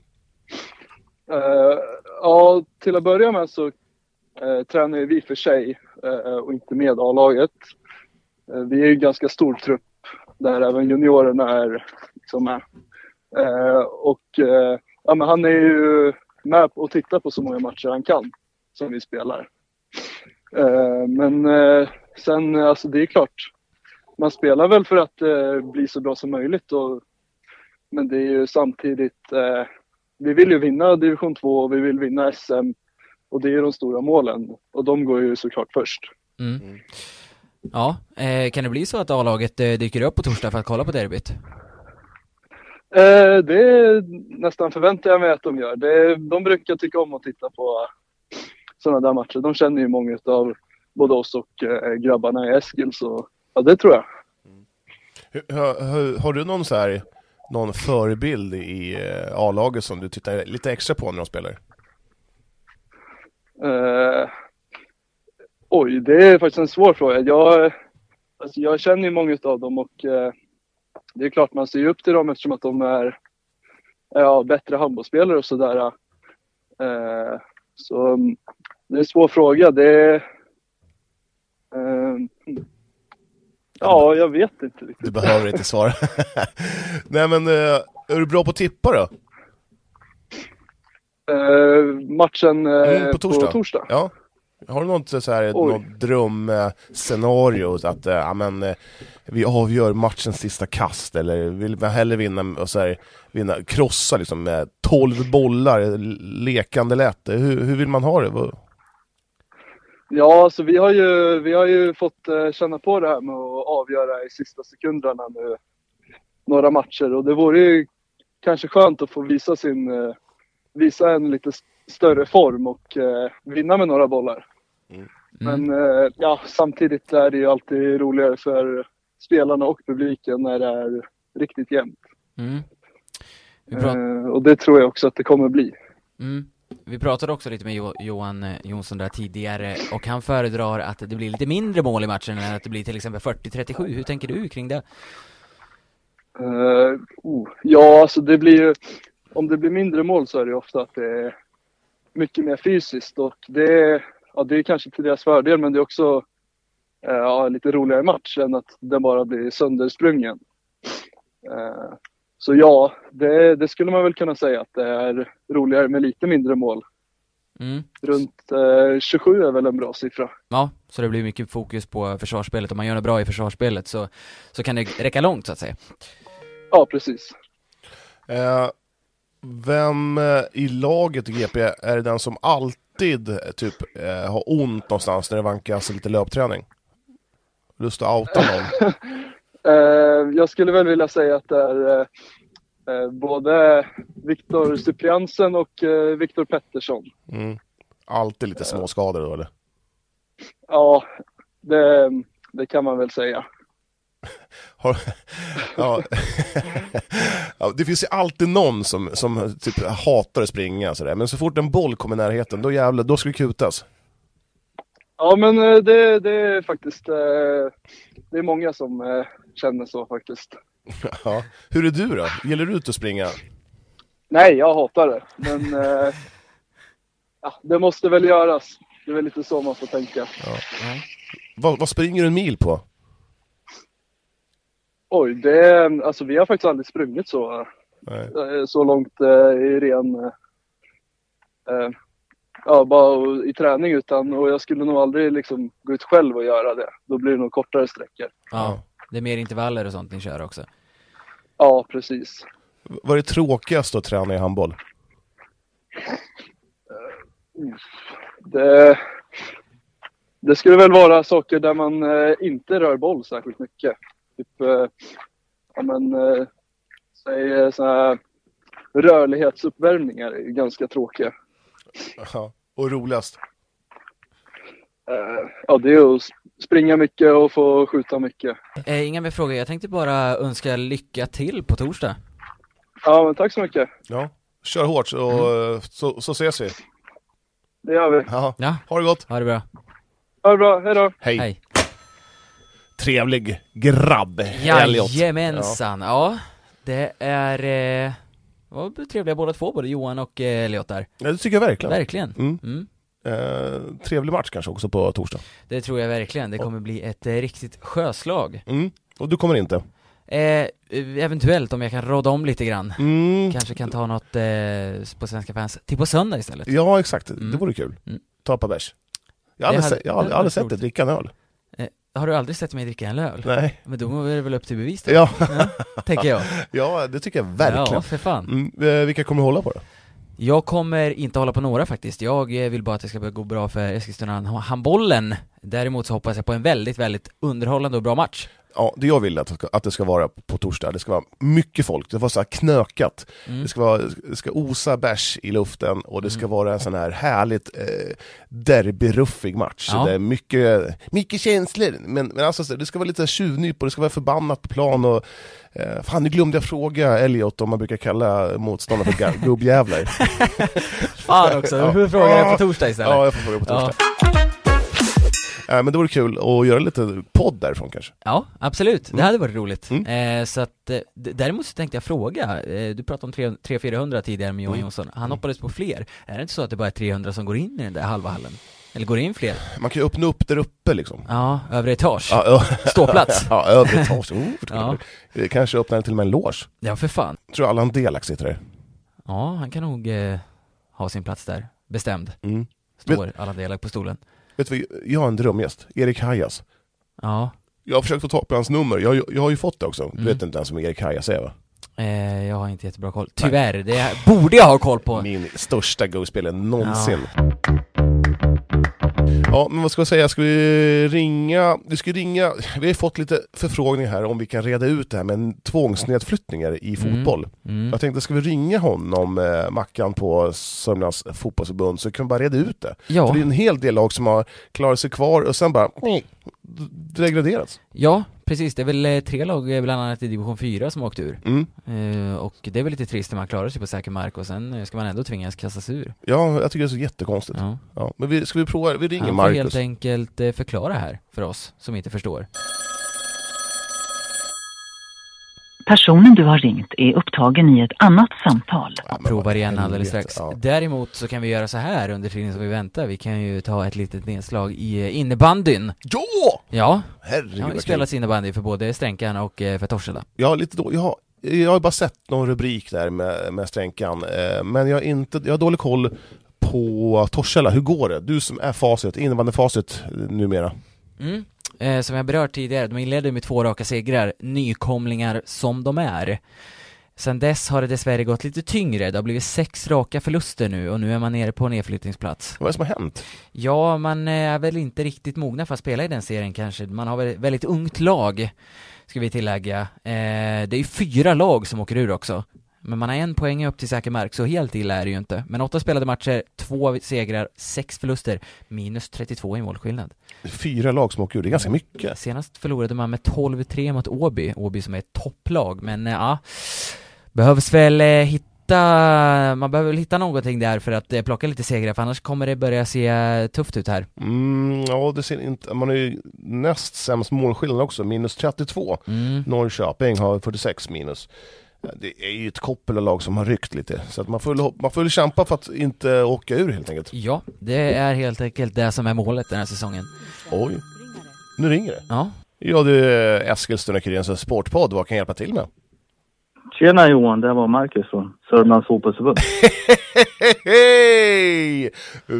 Uh, ja, till att börja med så uh, tränar vi för sig uh, och inte med A-laget. Uh, vi är ju ganska stor trupp där även juniorerna är liksom med. Uh, och uh, ja, men han är ju med och tittar på så många matcher han kan som vi spelar. Uh, men uh, sen, alltså det är klart, man spelar väl för att uh, bli så bra som möjligt. Och, men det är ju samtidigt, uh, vi vill ju vinna division två och vi vill vinna S M. Och det är de stora målen. Och de går ju såklart först. Mm. Mm. Ja, eh, kan det bli så att A-laget eh, dyker upp på torsdag för att kolla på derbyt? Eh, det är nästan förväntar jag mig att de gör. Det, de brukar tycka om att titta på sådana där matcher. De känner ju många av både oss och eh, grabbarna i Eskil. Så ja, det tror jag. Mm. Har, har, har du någon så här, någon förebild i eh, A-laget som du tittar lite extra på när de spelar? Eh, oj, det är faktiskt en svår fråga. Jag, alltså jag känner ju många av dem och eh, det är klart man ser upp till dem eftersom att de är ja, bättre handbollsspelare och sådär. Eh, så det är en svår fråga. Det är, eh, ja, jag vet inte riktigt. Du behöver inte svara. Nej, men eh, är du bra på att tippa då? Eh, matchen eh, mm, på, torsdag. på torsdag. Ja. Har du något så här något drömscenario att äh, ja, men, äh, vi avgör matchens sista kast eller vill man hellre vinna och så här, vinna krossa liksom med tolv bollar lekande lätt. Hur, hur vill man ha det? Ja, alltså vi har ju vi har ju fått uh, känna på det här med att avgöra i sista sekunderna nu några matcher och det vore ju kanske skönt att få visa sin uh, visa en lite större form och uh, vinna med några bollar. Mm. Men uh, ja, samtidigt är det ju alltid roligare för spelarna och publiken när det är riktigt jämnt. Mm. Uh, och det tror jag också att det kommer bli. Mm. Vi pratade också lite med jo- Johan Jonsson där tidigare och han föredrar att det blir lite mindre mål i matchen än att det blir till exempel fyrtio trettiosju. Hur tänker du kring det? Uh, oh. Ja, alltså det blir ju, om det blir mindre mål så är det ofta att det är mycket mer fysiskt och det är, ja, det är kanske till deras fördel men det är också uh, ja, lite roligare match än att den bara blir söndersprungen. Uh, så ja, det, det skulle man väl kunna säga att det är roligare med lite mindre mål. Mm. Runt uh, tjugosju är väl en bra siffra. Ja, så det blir mycket fokus på försvarsspelet. Om man gör det bra i försvarsspelet så, så kan det räcka långt så att säga. Ja, precis. Uh, vem uh, i laget i G P är det den som alltid typ uh, har ont någonstans när det vankas lite löpträning? Lust att outa någon? uh, jag skulle väl vilja säga att det är uh, både Viktor Cypriansen och uh, Viktor Pettersson. Mm. Alltid lite småskador då, eller? Ja, det, det kan man väl säga. Har, ja. Ja, det finns ju alltid någon som, som typ hatar att springa så där. Men så fort en boll kommer i närheten, då jävlar, då ska det kutas. Ja, men det, det är faktiskt det är många som känner så faktiskt. Ja. Hur är du då? Gäller du ut att springa? Nej, jag hatar det. Men ja, det måste väl göras. Det är väl lite så man får tänka. Ja. Vad, vad springer du en mil på? Oj, det, alltså vi har faktiskt aldrig sprungit så, Nej. så långt eh, i ren, eh, ja, bara i träning, utan, och jag skulle nog aldrig liksom gå ut själv och göra det. Då blir det nog kortare sträckor. Ja, det är mer intervaller och sånt ni kör också. Ja, precis. Vad är det tråkigast att träna i handboll? Det, det skulle väl vara saker där man eh, inte rör boll särskilt mycket. Typ, eh, ja men, eh, säg såna här rörlighetsuppvärmningar är ganska tråkiga. Ja, och roligast? Eh, ja, det är att springa mycket och få skjuta mycket. Eh, inga mer frågor, jag tänkte bara önska lycka till på torsdag. Ja, men tack så mycket. Ja, kör hårt så, mm. så, så ses vi. Det gör vi. Ja. Ja. Ha det gott. Ha det bra. Ha det bra, hej då. Hej. Hej. Trevlig grabb, Elliot. Jajamensan, ja. ja. Det är eh, var trevliga båda två, både Johan och eh, Elliot där. Ja, det tycker jag verkligen. Verkligen. Mm. Mm. Eh, trevlig match kanske också på torsdag. Det tror jag verkligen. Det kommer bli ett eh, riktigt sjöslag. Mm. Och du kommer inte? Eh, eventuellt om jag kan råda om lite grann. Mm. Kanske kan ta något eh, på Svenska fans till på söndag istället. Ja, exakt. Mm. Det vore kul. Mm. Ta ett par bärs. Jag har aldrig, hade, se- jag har aldrig, aldrig sett dig dricka en öl. Eh, har du aldrig sett mig dricka en öl? Nej. Men då är det väl upp till bevis då? Ja. ja, tänker jag. Ja, det tycker jag verkligen. Ja, för fan. Mm. Vilka kommer hålla på det? Jag kommer inte hålla på några faktiskt. Jag vill bara att det ska gå bra för Eskilstuna handbollen. Däremot så hoppas jag på en väldigt, väldigt underhållande och bra match. Ja, det jag vill att, att det ska vara på torsdag. Det ska vara mycket folk. Det var så här knökat. Mm. Det ska vara, det ska osa bärs i luften och det ska mm. vara en sån här härligt eh, derbyruffig match. Ja. Det är mycket, mycket känslor. Men, men alltså, det ska vara lite tjuvnyp och det ska vara förbannat på plan. Och, eh, fan, nu glömde jag fråga Elliot om man brukar kalla motståndare för gubbjävlar. Fan också, du får fråga det på torsdag istället. Ja, jag får fråga på torsdag. Ja. Äh, men det vore kul att göra lite podd därifrån kanske. Ja, absolut. Det mm. hade varit roligt. Mm. Eh, så att, eh, däremot så tänkte jag fråga, eh, du pratade om tre hundra fyrahundra tidigare med Johan mm. Jonsson. Han hoppades på fler. Är det inte så att det bara är trehundra som går in i den där halva hallen? Eller går det in fler? Man kan ju öppna upp där uppe liksom. Ja, övre etage. Ja, ö- Ståplats. Ja, övre etage. Oh, ja. Kanske öppnar till och med en loge. Ja, för fan. Tror jag Allan Delak sitter där. Ja, han kan nog eh, ha sin plats där. Bestämd. Mm. Står vet, Allan Delak på stolen. Vet du, jag har en drömgäst. Erik Hajas. Ja. Jag har försökt få tag på hans nummer. Jag, jag har ju fått det också. Du mm. vet inte ens om Erik Hajas är, va? Eh, jag har inte jättebra koll. Tyvärr, Nej. det borde jag ha koll på. Min största go-spelare någonsin. Ja. Ja, men vad ska jag säga? Ska vi ringa? Vi ska ringa. Vi har fått lite förfrågningar här om vi kan reda ut det här med tvångsnedflyttningar i fotboll. Mm. Mm. Jag tänkte, ska vi ringa honom, eh, Mackan på Sörmlands fotbollsförbund, så kan vi bara reda ut det. Ja. För det är en hel del lag som har klarat sig kvar och sen bara nej, degraderats. Ja, precis. Det är väl tre lag bland annat i division fyra som har åkt ur. Mm. Uh, och det är väl lite trist när man klarar sig på säker mark och sen ska man ändå tvingas kasta sig ur. Ja, jag tycker det är så jättekonstigt. Ja. Ja, men vi, ska vi prova? Vi ringer Han får Marcus. helt enkelt uh, förklara här för oss som inte förstår. Personen du har ringt är upptagen i ett annat samtal. Ja, provar igen alldeles strax. Ja. Däremot så kan vi göra så här under tiden som vi väntar. Vi kan ju ta ett litet nedslag i innebandyn. Ja! Ja, herregud. Ja, vi spelat innebandy för både Stränkan och för Torshälla. Ja, lite då. Jag har, jag har bara sett någon rubrik där med, med Stränkan. Men jag har, inte, jag har dålig koll på Torshälla. Hur går det? Du som är facit, innebandyfacit numera. Mm. Eh, som jag berört tidigare, de inledde med två raka segrar, nykomlingar som de är. Sen dess har det dessvärre gått lite tyngre. Det har blivit sex raka förluster nu och nu är man nere på nedflyttningsplats. Vad är det som har hänt? Ja, man är väl inte riktigt mogna för att spela i den serien kanske. Man har väl väldigt ungt lag, ska vi tillägga. Eh, det är ju fyra lag som åker ur också. Men man har en poäng upp till säker mark, så helt illa är det ju inte. Men åtta spelade matcher, två segrar, sex förluster, minus trettiotvå i målskillnad. Fyra lag som åker ur, det är ganska mycket. Senast förlorade man med tolv tre mot Åby. Åby som är ett topplag, men ja, behövs väl eh, hitta, man behöver väl hitta någonting där för att eh, plocka lite segrar, för annars kommer det börja se tufft ut här. Mm, ja, det ser inte, man är ju näst sämst målskillnad också, minus trettiotvå. Mm. Norrköping har fyrtiosex minus. Det är ju ett koppel av lag som har ryckt lite. Så att man får, man får kämpa för att inte åka ur helt enkelt. Ja, det är helt enkelt det som är målet den här säsongen. Oj, nu ringer det. Ja, ja du är Eskilstuna-Kurirens sportpodd. Vad kan jag hjälpa till med? Tjena Johan, det var Marcus från Sörmlands fotbollsförbund. Hej!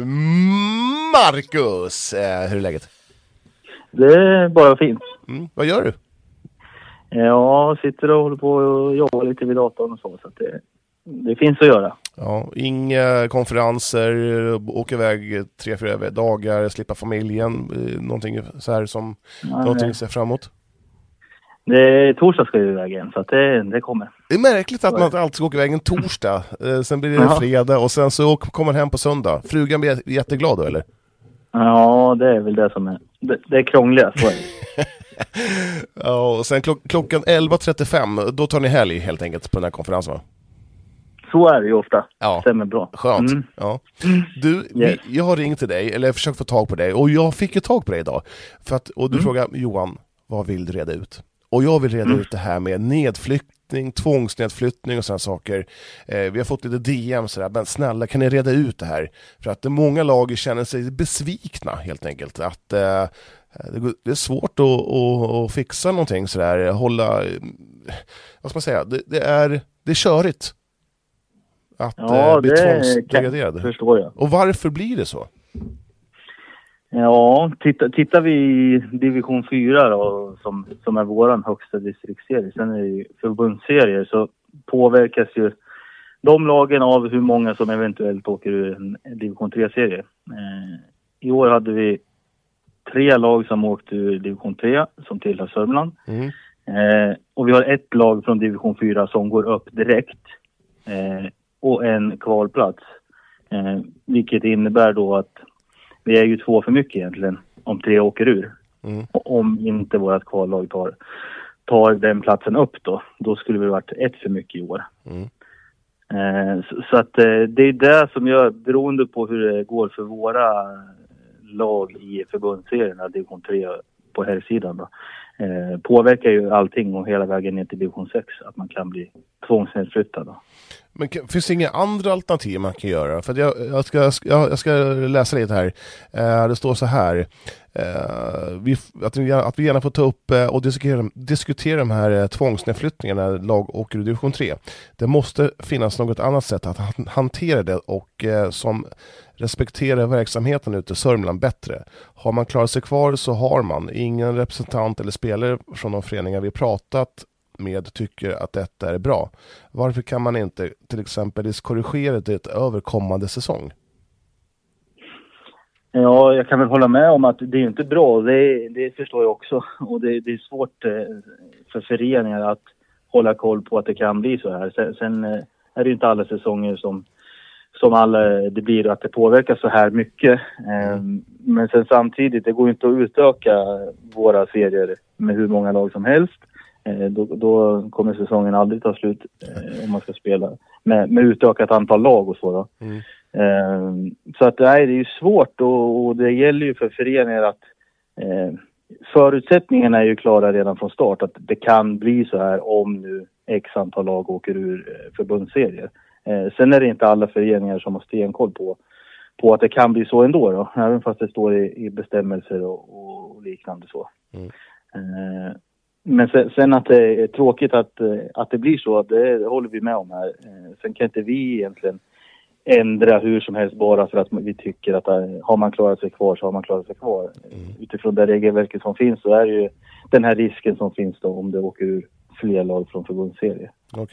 Marcus! Eh, hur är läget? Det är bara fint. Mm, vad gör du? Ja, sitter och håller på och jobbar lite vid datorn och så, så att det, det finns att göra. Ja, inga konferenser, åka iväg tre, fyra dagar, slippa familjen, någonting så här som ja, någonting ser framåt. Det är torsdag ska vi iväg igen, så att det, det kommer. Det är märkligt att man inte alltid ska åka iväg en torsdag, sen blir det en fredag och sen så kommer man hem på söndag. Frugan blir jätteglad då, eller? Ja, det är väl det som är, det, det är krångligt, så är det. Ja, och sen klock- klockan elva trettiofem, då tar ni helg helt enkelt på den här konferensen, va? Så är det ju ofta. Ja. Stämmer bra. Skönt. Mm. Ja. Du, yes. vi, jag har ringt till dig, eller jag har försökt få tag på dig, och jag fick ju tag på dig idag. För att, och du mm. frågar, Johan, vad vill du reda ut? Och jag vill reda mm. ut det här med nedflyttning, tvångsnedflyttning och sådana saker. Eh, vi har fått lite D M sådär, men snälla, kan ni reda ut det här? För att många lag känner sig besvikna helt enkelt. Att eh, det är svårt att, att, att fixa någonting sådär, hålla, vad ska man säga, det, det är det är körigt att ja, eh, bli tvångsdegraderad. Förstår jag. Och varför blir det så? Ja, titta, tittar vi i division fyra då, som, som är våran högsta distriktsserie, sen är det ju förbundsserier, så påverkas ju de lagen av hur många som eventuellt åker ur en division tre-serie. Eh, I år hade vi tre lag som åkte ur division tre som tillhör Sörmland. Mm. Eh, och vi har ett lag från division fyra som går upp direkt. Eh, och en kvalplats. Eh, vilket innebär då att vi är ju två för mycket egentligen om tre åker ur. Mm. Och om inte vårt kvallag tar, tar den platsen upp då, då skulle vi varit ett för mycket i år. Mm. Eh, så, så att eh, det är det som gör, beroende på hur det går för våra lag i förbundsserierna, division tre på här sidan då, eh, påverkar ju allting och hela vägen ner till division sex att man kan bli tvångsnedflyttad då. Men finns det inga andra alternativ man kan göra? För att jag, jag, ska, jag, jag ska läsa lite här. Eh, det står så här. Eh, vi, att, vi, att vi gärna får ta upp eh, och diskutera, diskutera de här eh, tvångsnedflyttningarna när lag åker i division tre. Det måste finnas något annat sätt att han, hantera det och eh, som respekterar verksamheten ute i Sörmland bättre. Har man klarat sig kvar så har man. Ingen representant eller spelare från de föreningar vi pratat med tycker att detta är bra. Varför kan man inte till exempel korrigera det över kommande säsong? Ja, jag kan väl hålla med om att det är inte bra. Det, det förstår jag också. Och det, det är svårt för föreningar att hålla koll på att det kan bli så här. Sen, sen är det inte alla säsonger som, som alla, det blir att det påverkar så här mycket. Mm. Men sen samtidigt, det går inte att utöka våra serier med hur många lag som helst. Då, då kommer säsongen aldrig ta slut eh, om man ska spela med, med utökat antal lag och så då. Mm. Eh, så att nej, det är ju svårt och, och det gäller ju för föreningar att eh, förutsättningarna är ju klara redan från start att det kan bli så här om nu x antal lag åker ur eh, förbundsserier. Eh, sen är det inte alla föreningar som har stenkoll på, på att det kan bli så ändå då, även fast det står i, i bestämmelser och, och liknande så. Mm. Eh, Men sen, sen att det är tråkigt att, att det blir så, det håller vi med om här. Sen kan inte vi egentligen ändra hur som helst bara för att vi tycker att har man klarat sig kvar så har man klarat sig kvar. Mm. Utifrån det regelverket som finns så är det ju den här risken som finns då om det åker ur fler lag från förbundsserie. Okej.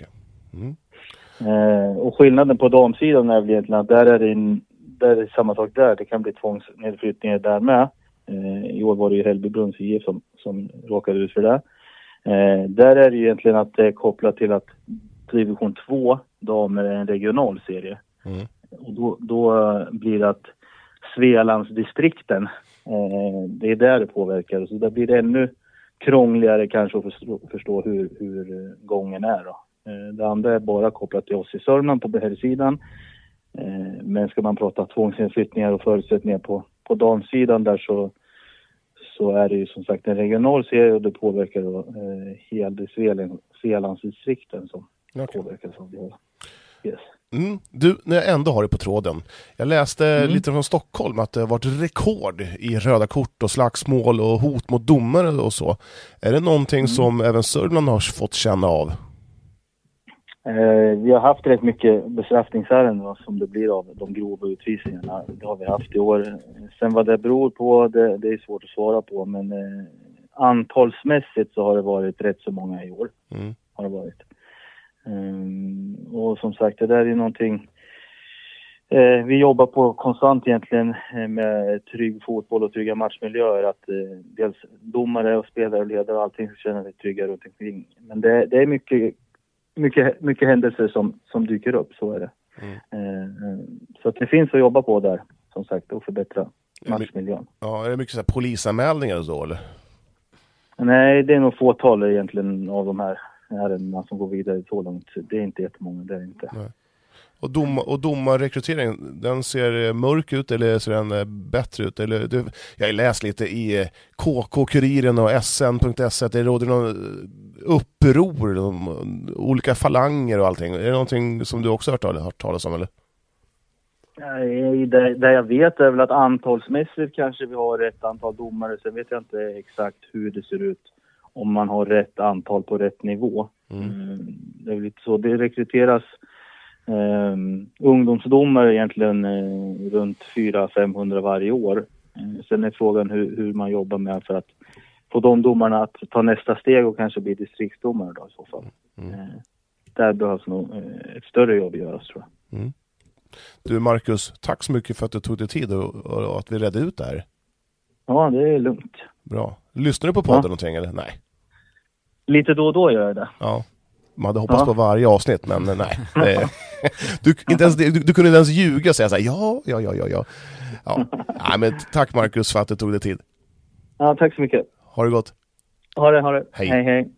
Mm. Eh, och skillnaden på damsidan är väl egentligen att där är det, en, där är det samma sak där. Det kan bli tvångsnedflyttningar där med. Eh, I år var det ju Hällbybrunns I F som, som råkade ut för det. Eh, där är det ju egentligen att det är kopplat till att division två damer är en regional serie. Mm. Och då, då blir det att Svealandsdistrikten, eh, det är där det påverkar. Så där blir det ännu krångligare kanske att förstå, förstå hur, hur gången är då. Eh, det andra är bara kopplat till oss i Sörmland på behärsidan. Eh, men ska man prata tvångsinflyttningar och förutsättningar på, på damsidan där så, så är det ju som sagt en regional serie och det påverkar då, eh, hela Svealandsdistrikten som okay. påverkas av det. Yes. Mm. Du, när jag ändå har det på tråden. Jag läste mm. lite från Stockholm att det har varit rekord i röda kort och slagsmål och hot mot domare och så. Är det någonting mm. som även Sörmland har fått känna av? Eh, vi har haft rätt mycket bestraffningsärenden som det blir av de grova utvisningarna. Det har vi haft i år. Sen vad det beror på, det, det är svårt att svara på. Men eh, antalsmässigt så har det varit rätt så många i år. Mm. Har det varit. Um, och som sagt, det där är någonting eh, vi jobbar på konstant egentligen med trygg fotboll och trygga matchmiljöer. Att eh, dels domare och spelare och ledare och allting känner sig trygga runt omkring. Men det, det är mycket, mycket, mycket händelser som, som dyker upp, så är det. Mm. Eh, så att det finns att jobba på där, som sagt, och förbättra matchmiljön. Ja, är det mycket så här polisanmälningar då, eller? Nej, det är nog fåtal egentligen av de här ärendena som går vidare så långt. Det är inte jättemånga, det är inte. Nej. Och, dom, och domarrekryteringen, den ser mörk ut eller ser den bättre ut? Eller, det, jag har läst lite i K K-kuriren och S N punkt se, det råder någon uppror, de, olika falanger och allting. Är det någonting som du också har hört, hört talas om, eller? Nej, det, det jag vet är väl att antalsmässigt kanske vi har rätt antal domare. Sen vet jag inte exakt hur det ser ut om man har rätt antal på rätt nivå. Mm. Det är lite så. Det rekryteras um, ungdomsdomare egentligen uh, runt fyra till femhundra varje år. Uh, sen är frågan hur, hur man jobbar med för att få de domarna att ta nästa steg och kanske bli distriktsdomare då i så fall. Mm. Uh, där behövs nog uh, ett större jobb att göras, tror jag. Mm. Du Marcus, tack så mycket för att du tog dig tid och, och att vi redde ut det här. Ja, det är lugnt. Bra. Lyssnar du på podden ja. någonting eller? Nej. Lite då och då gör jag det. Ja. Man hade hoppats ja. på varje avsnitt, men nej. Det, du, inte ens, du, du kunde inte ens ljuga och säga så här, ja, ja, ja, ja, ja. ja. Nej, men tack Marcus för att du tog dig tid. Ja, tack så mycket. Ha det gott. Ha det, ha det. Hej. Hej, hej.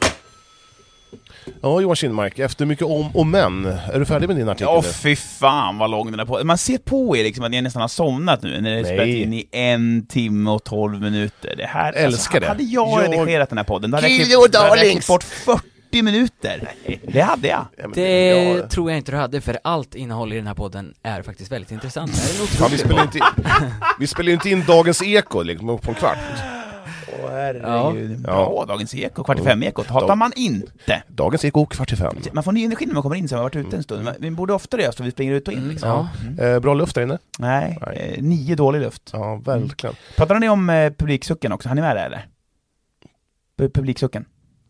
Ja, Johan Kindmark, efter mycket om och men, är du färdig med din artikel? Ja, fy fan vad lång den är på. Man ser på er liksom att ni nästan har somnat nu när det spelat in i en timme och tolv minuter. Det här, älskar alltså, det. Hade jag, jag redigerat den här podden, då hade jag klippt bort fyrtio minuter. Det hade jag. Ja, det jag... tror jag inte du hade, för allt innehåll i den här podden är faktiskt väldigt intressant. Fan, vi spelar inte in, vi spelar inte in Dagens Eko liksom, på en kvart. Åh, herregud. Ja. Bra, ja. Dagens Eko, kvart i fem ekot hatar Dag... man inte. Dagens Eko, kvart i fem. Man får ny energi när man kommer in sen, man har varit ute en stund. Vi borde ofta det, så vi springer ut och in liksom. Ja. Mm. Eh, bra luft där inne? Nej, Nej. Eh, nio dålig luft. Ja, verkligen. Mm. Pratar ni om eh, publiksucken också? Har ni med det eller? P- publiksucken.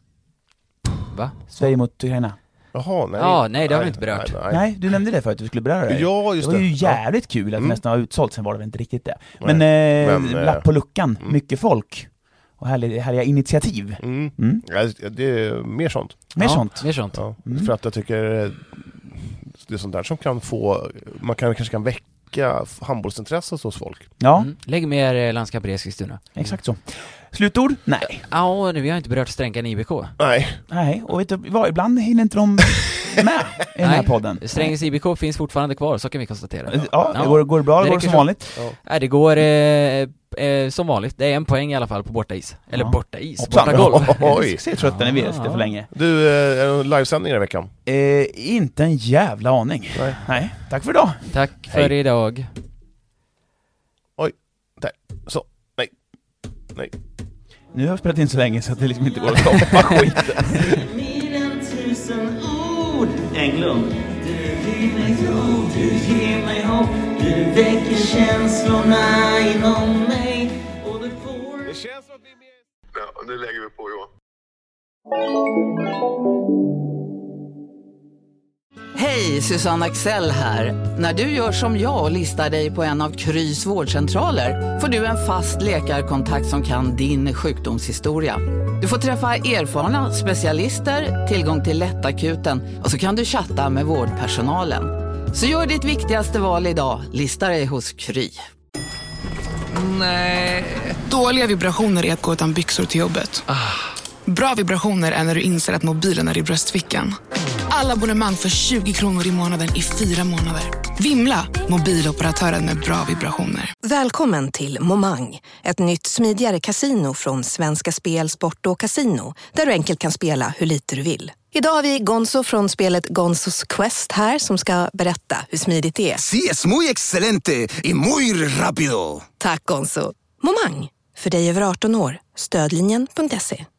Va? Sverige mot Ukraina. Jaha, nej. Ja, nej, det har vi inte berört. Nej, nej. nej, du nämnde det för att du skulle beröra det. Ja, just det. Det var ju jävligt ja. kul att mm. nästan ha utsålt, sen var det väl inte riktigt det. Men, eh, Men lapp på luckan, mm. mycket folk. Och härliga, härliga initiativ. Mm. Mm. Ja, det är mer sånt. Mer ja, sånt. Mer sånt. Ja, mm. För att jag tycker det är sånt där som kan få, man kan, kanske kan väcka handbollsintresset hos folk. Ja. Mm. Lägg mer landskap i Eskilstuna. Exakt så. Slutord? Nej. Ja, nu vi har inte berört Strängan I B K. Nej. Nej, och vet du vad, ibland hinner inte de med i den här podden. Strängens I B K finns fortfarande kvar, så kan vi konstatera. Ja, ja. Det går, går det bra, det går det som så. vanligt? Ja. Nej, det går eh, eh, som vanligt. Det är en poäng i alla fall på borta is. Eller ja. borta is, borta golv. Oj, se trötten är vi det för länge. Du, är det livesändningar i veckan? Eh, inte en jävla aning. Nej. Nej. Tack för idag. Tack för Hej. idag. Oj, där. Så, nej. Nej. Nu har jag spelat in så länge så att det liksom inte går att stoppa skiten. Mer än tusen ord, Englund. Du ger mig tro, du ger mig hopp. Du väcker känslorna inom mig. Och du får... Det känns som att vi är med. Ja, nu lägger vi på Johan. Hej, Susanne Axel här. När du gör som jag och listar dig på en av Krys vårdcentraler får du en fast läkarkontakt som kan din sjukdomshistoria. Du får träffa erfarna specialister, tillgång till lättakuten och så kan du chatta med vårdpersonalen. Så gör ditt viktigaste val idag, listar dig hos Kry. Nej. Dåliga vibrationer är att gå utan byxor till jobbet. Ah. Bra vibrationer är när du inser att mobilen är i bröstfickan. Alla abonnemang för tjugo kronor i månaden i fyra månader. Vimla, mobiloperatören med bra vibrationer. Välkommen till Momang, ett nytt smidigare kasino från Svenska Spel, Sport och Casino, där du enkelt kan spela hur lite du vill. Idag har vi Gonzo från spelet Gonzos Quest här som ska berätta hur smidigt det är. Sí, es muy excelente y muy rápido. Tack Gonzo. Momang, för dig över arton år. Stödlinjen punkt se.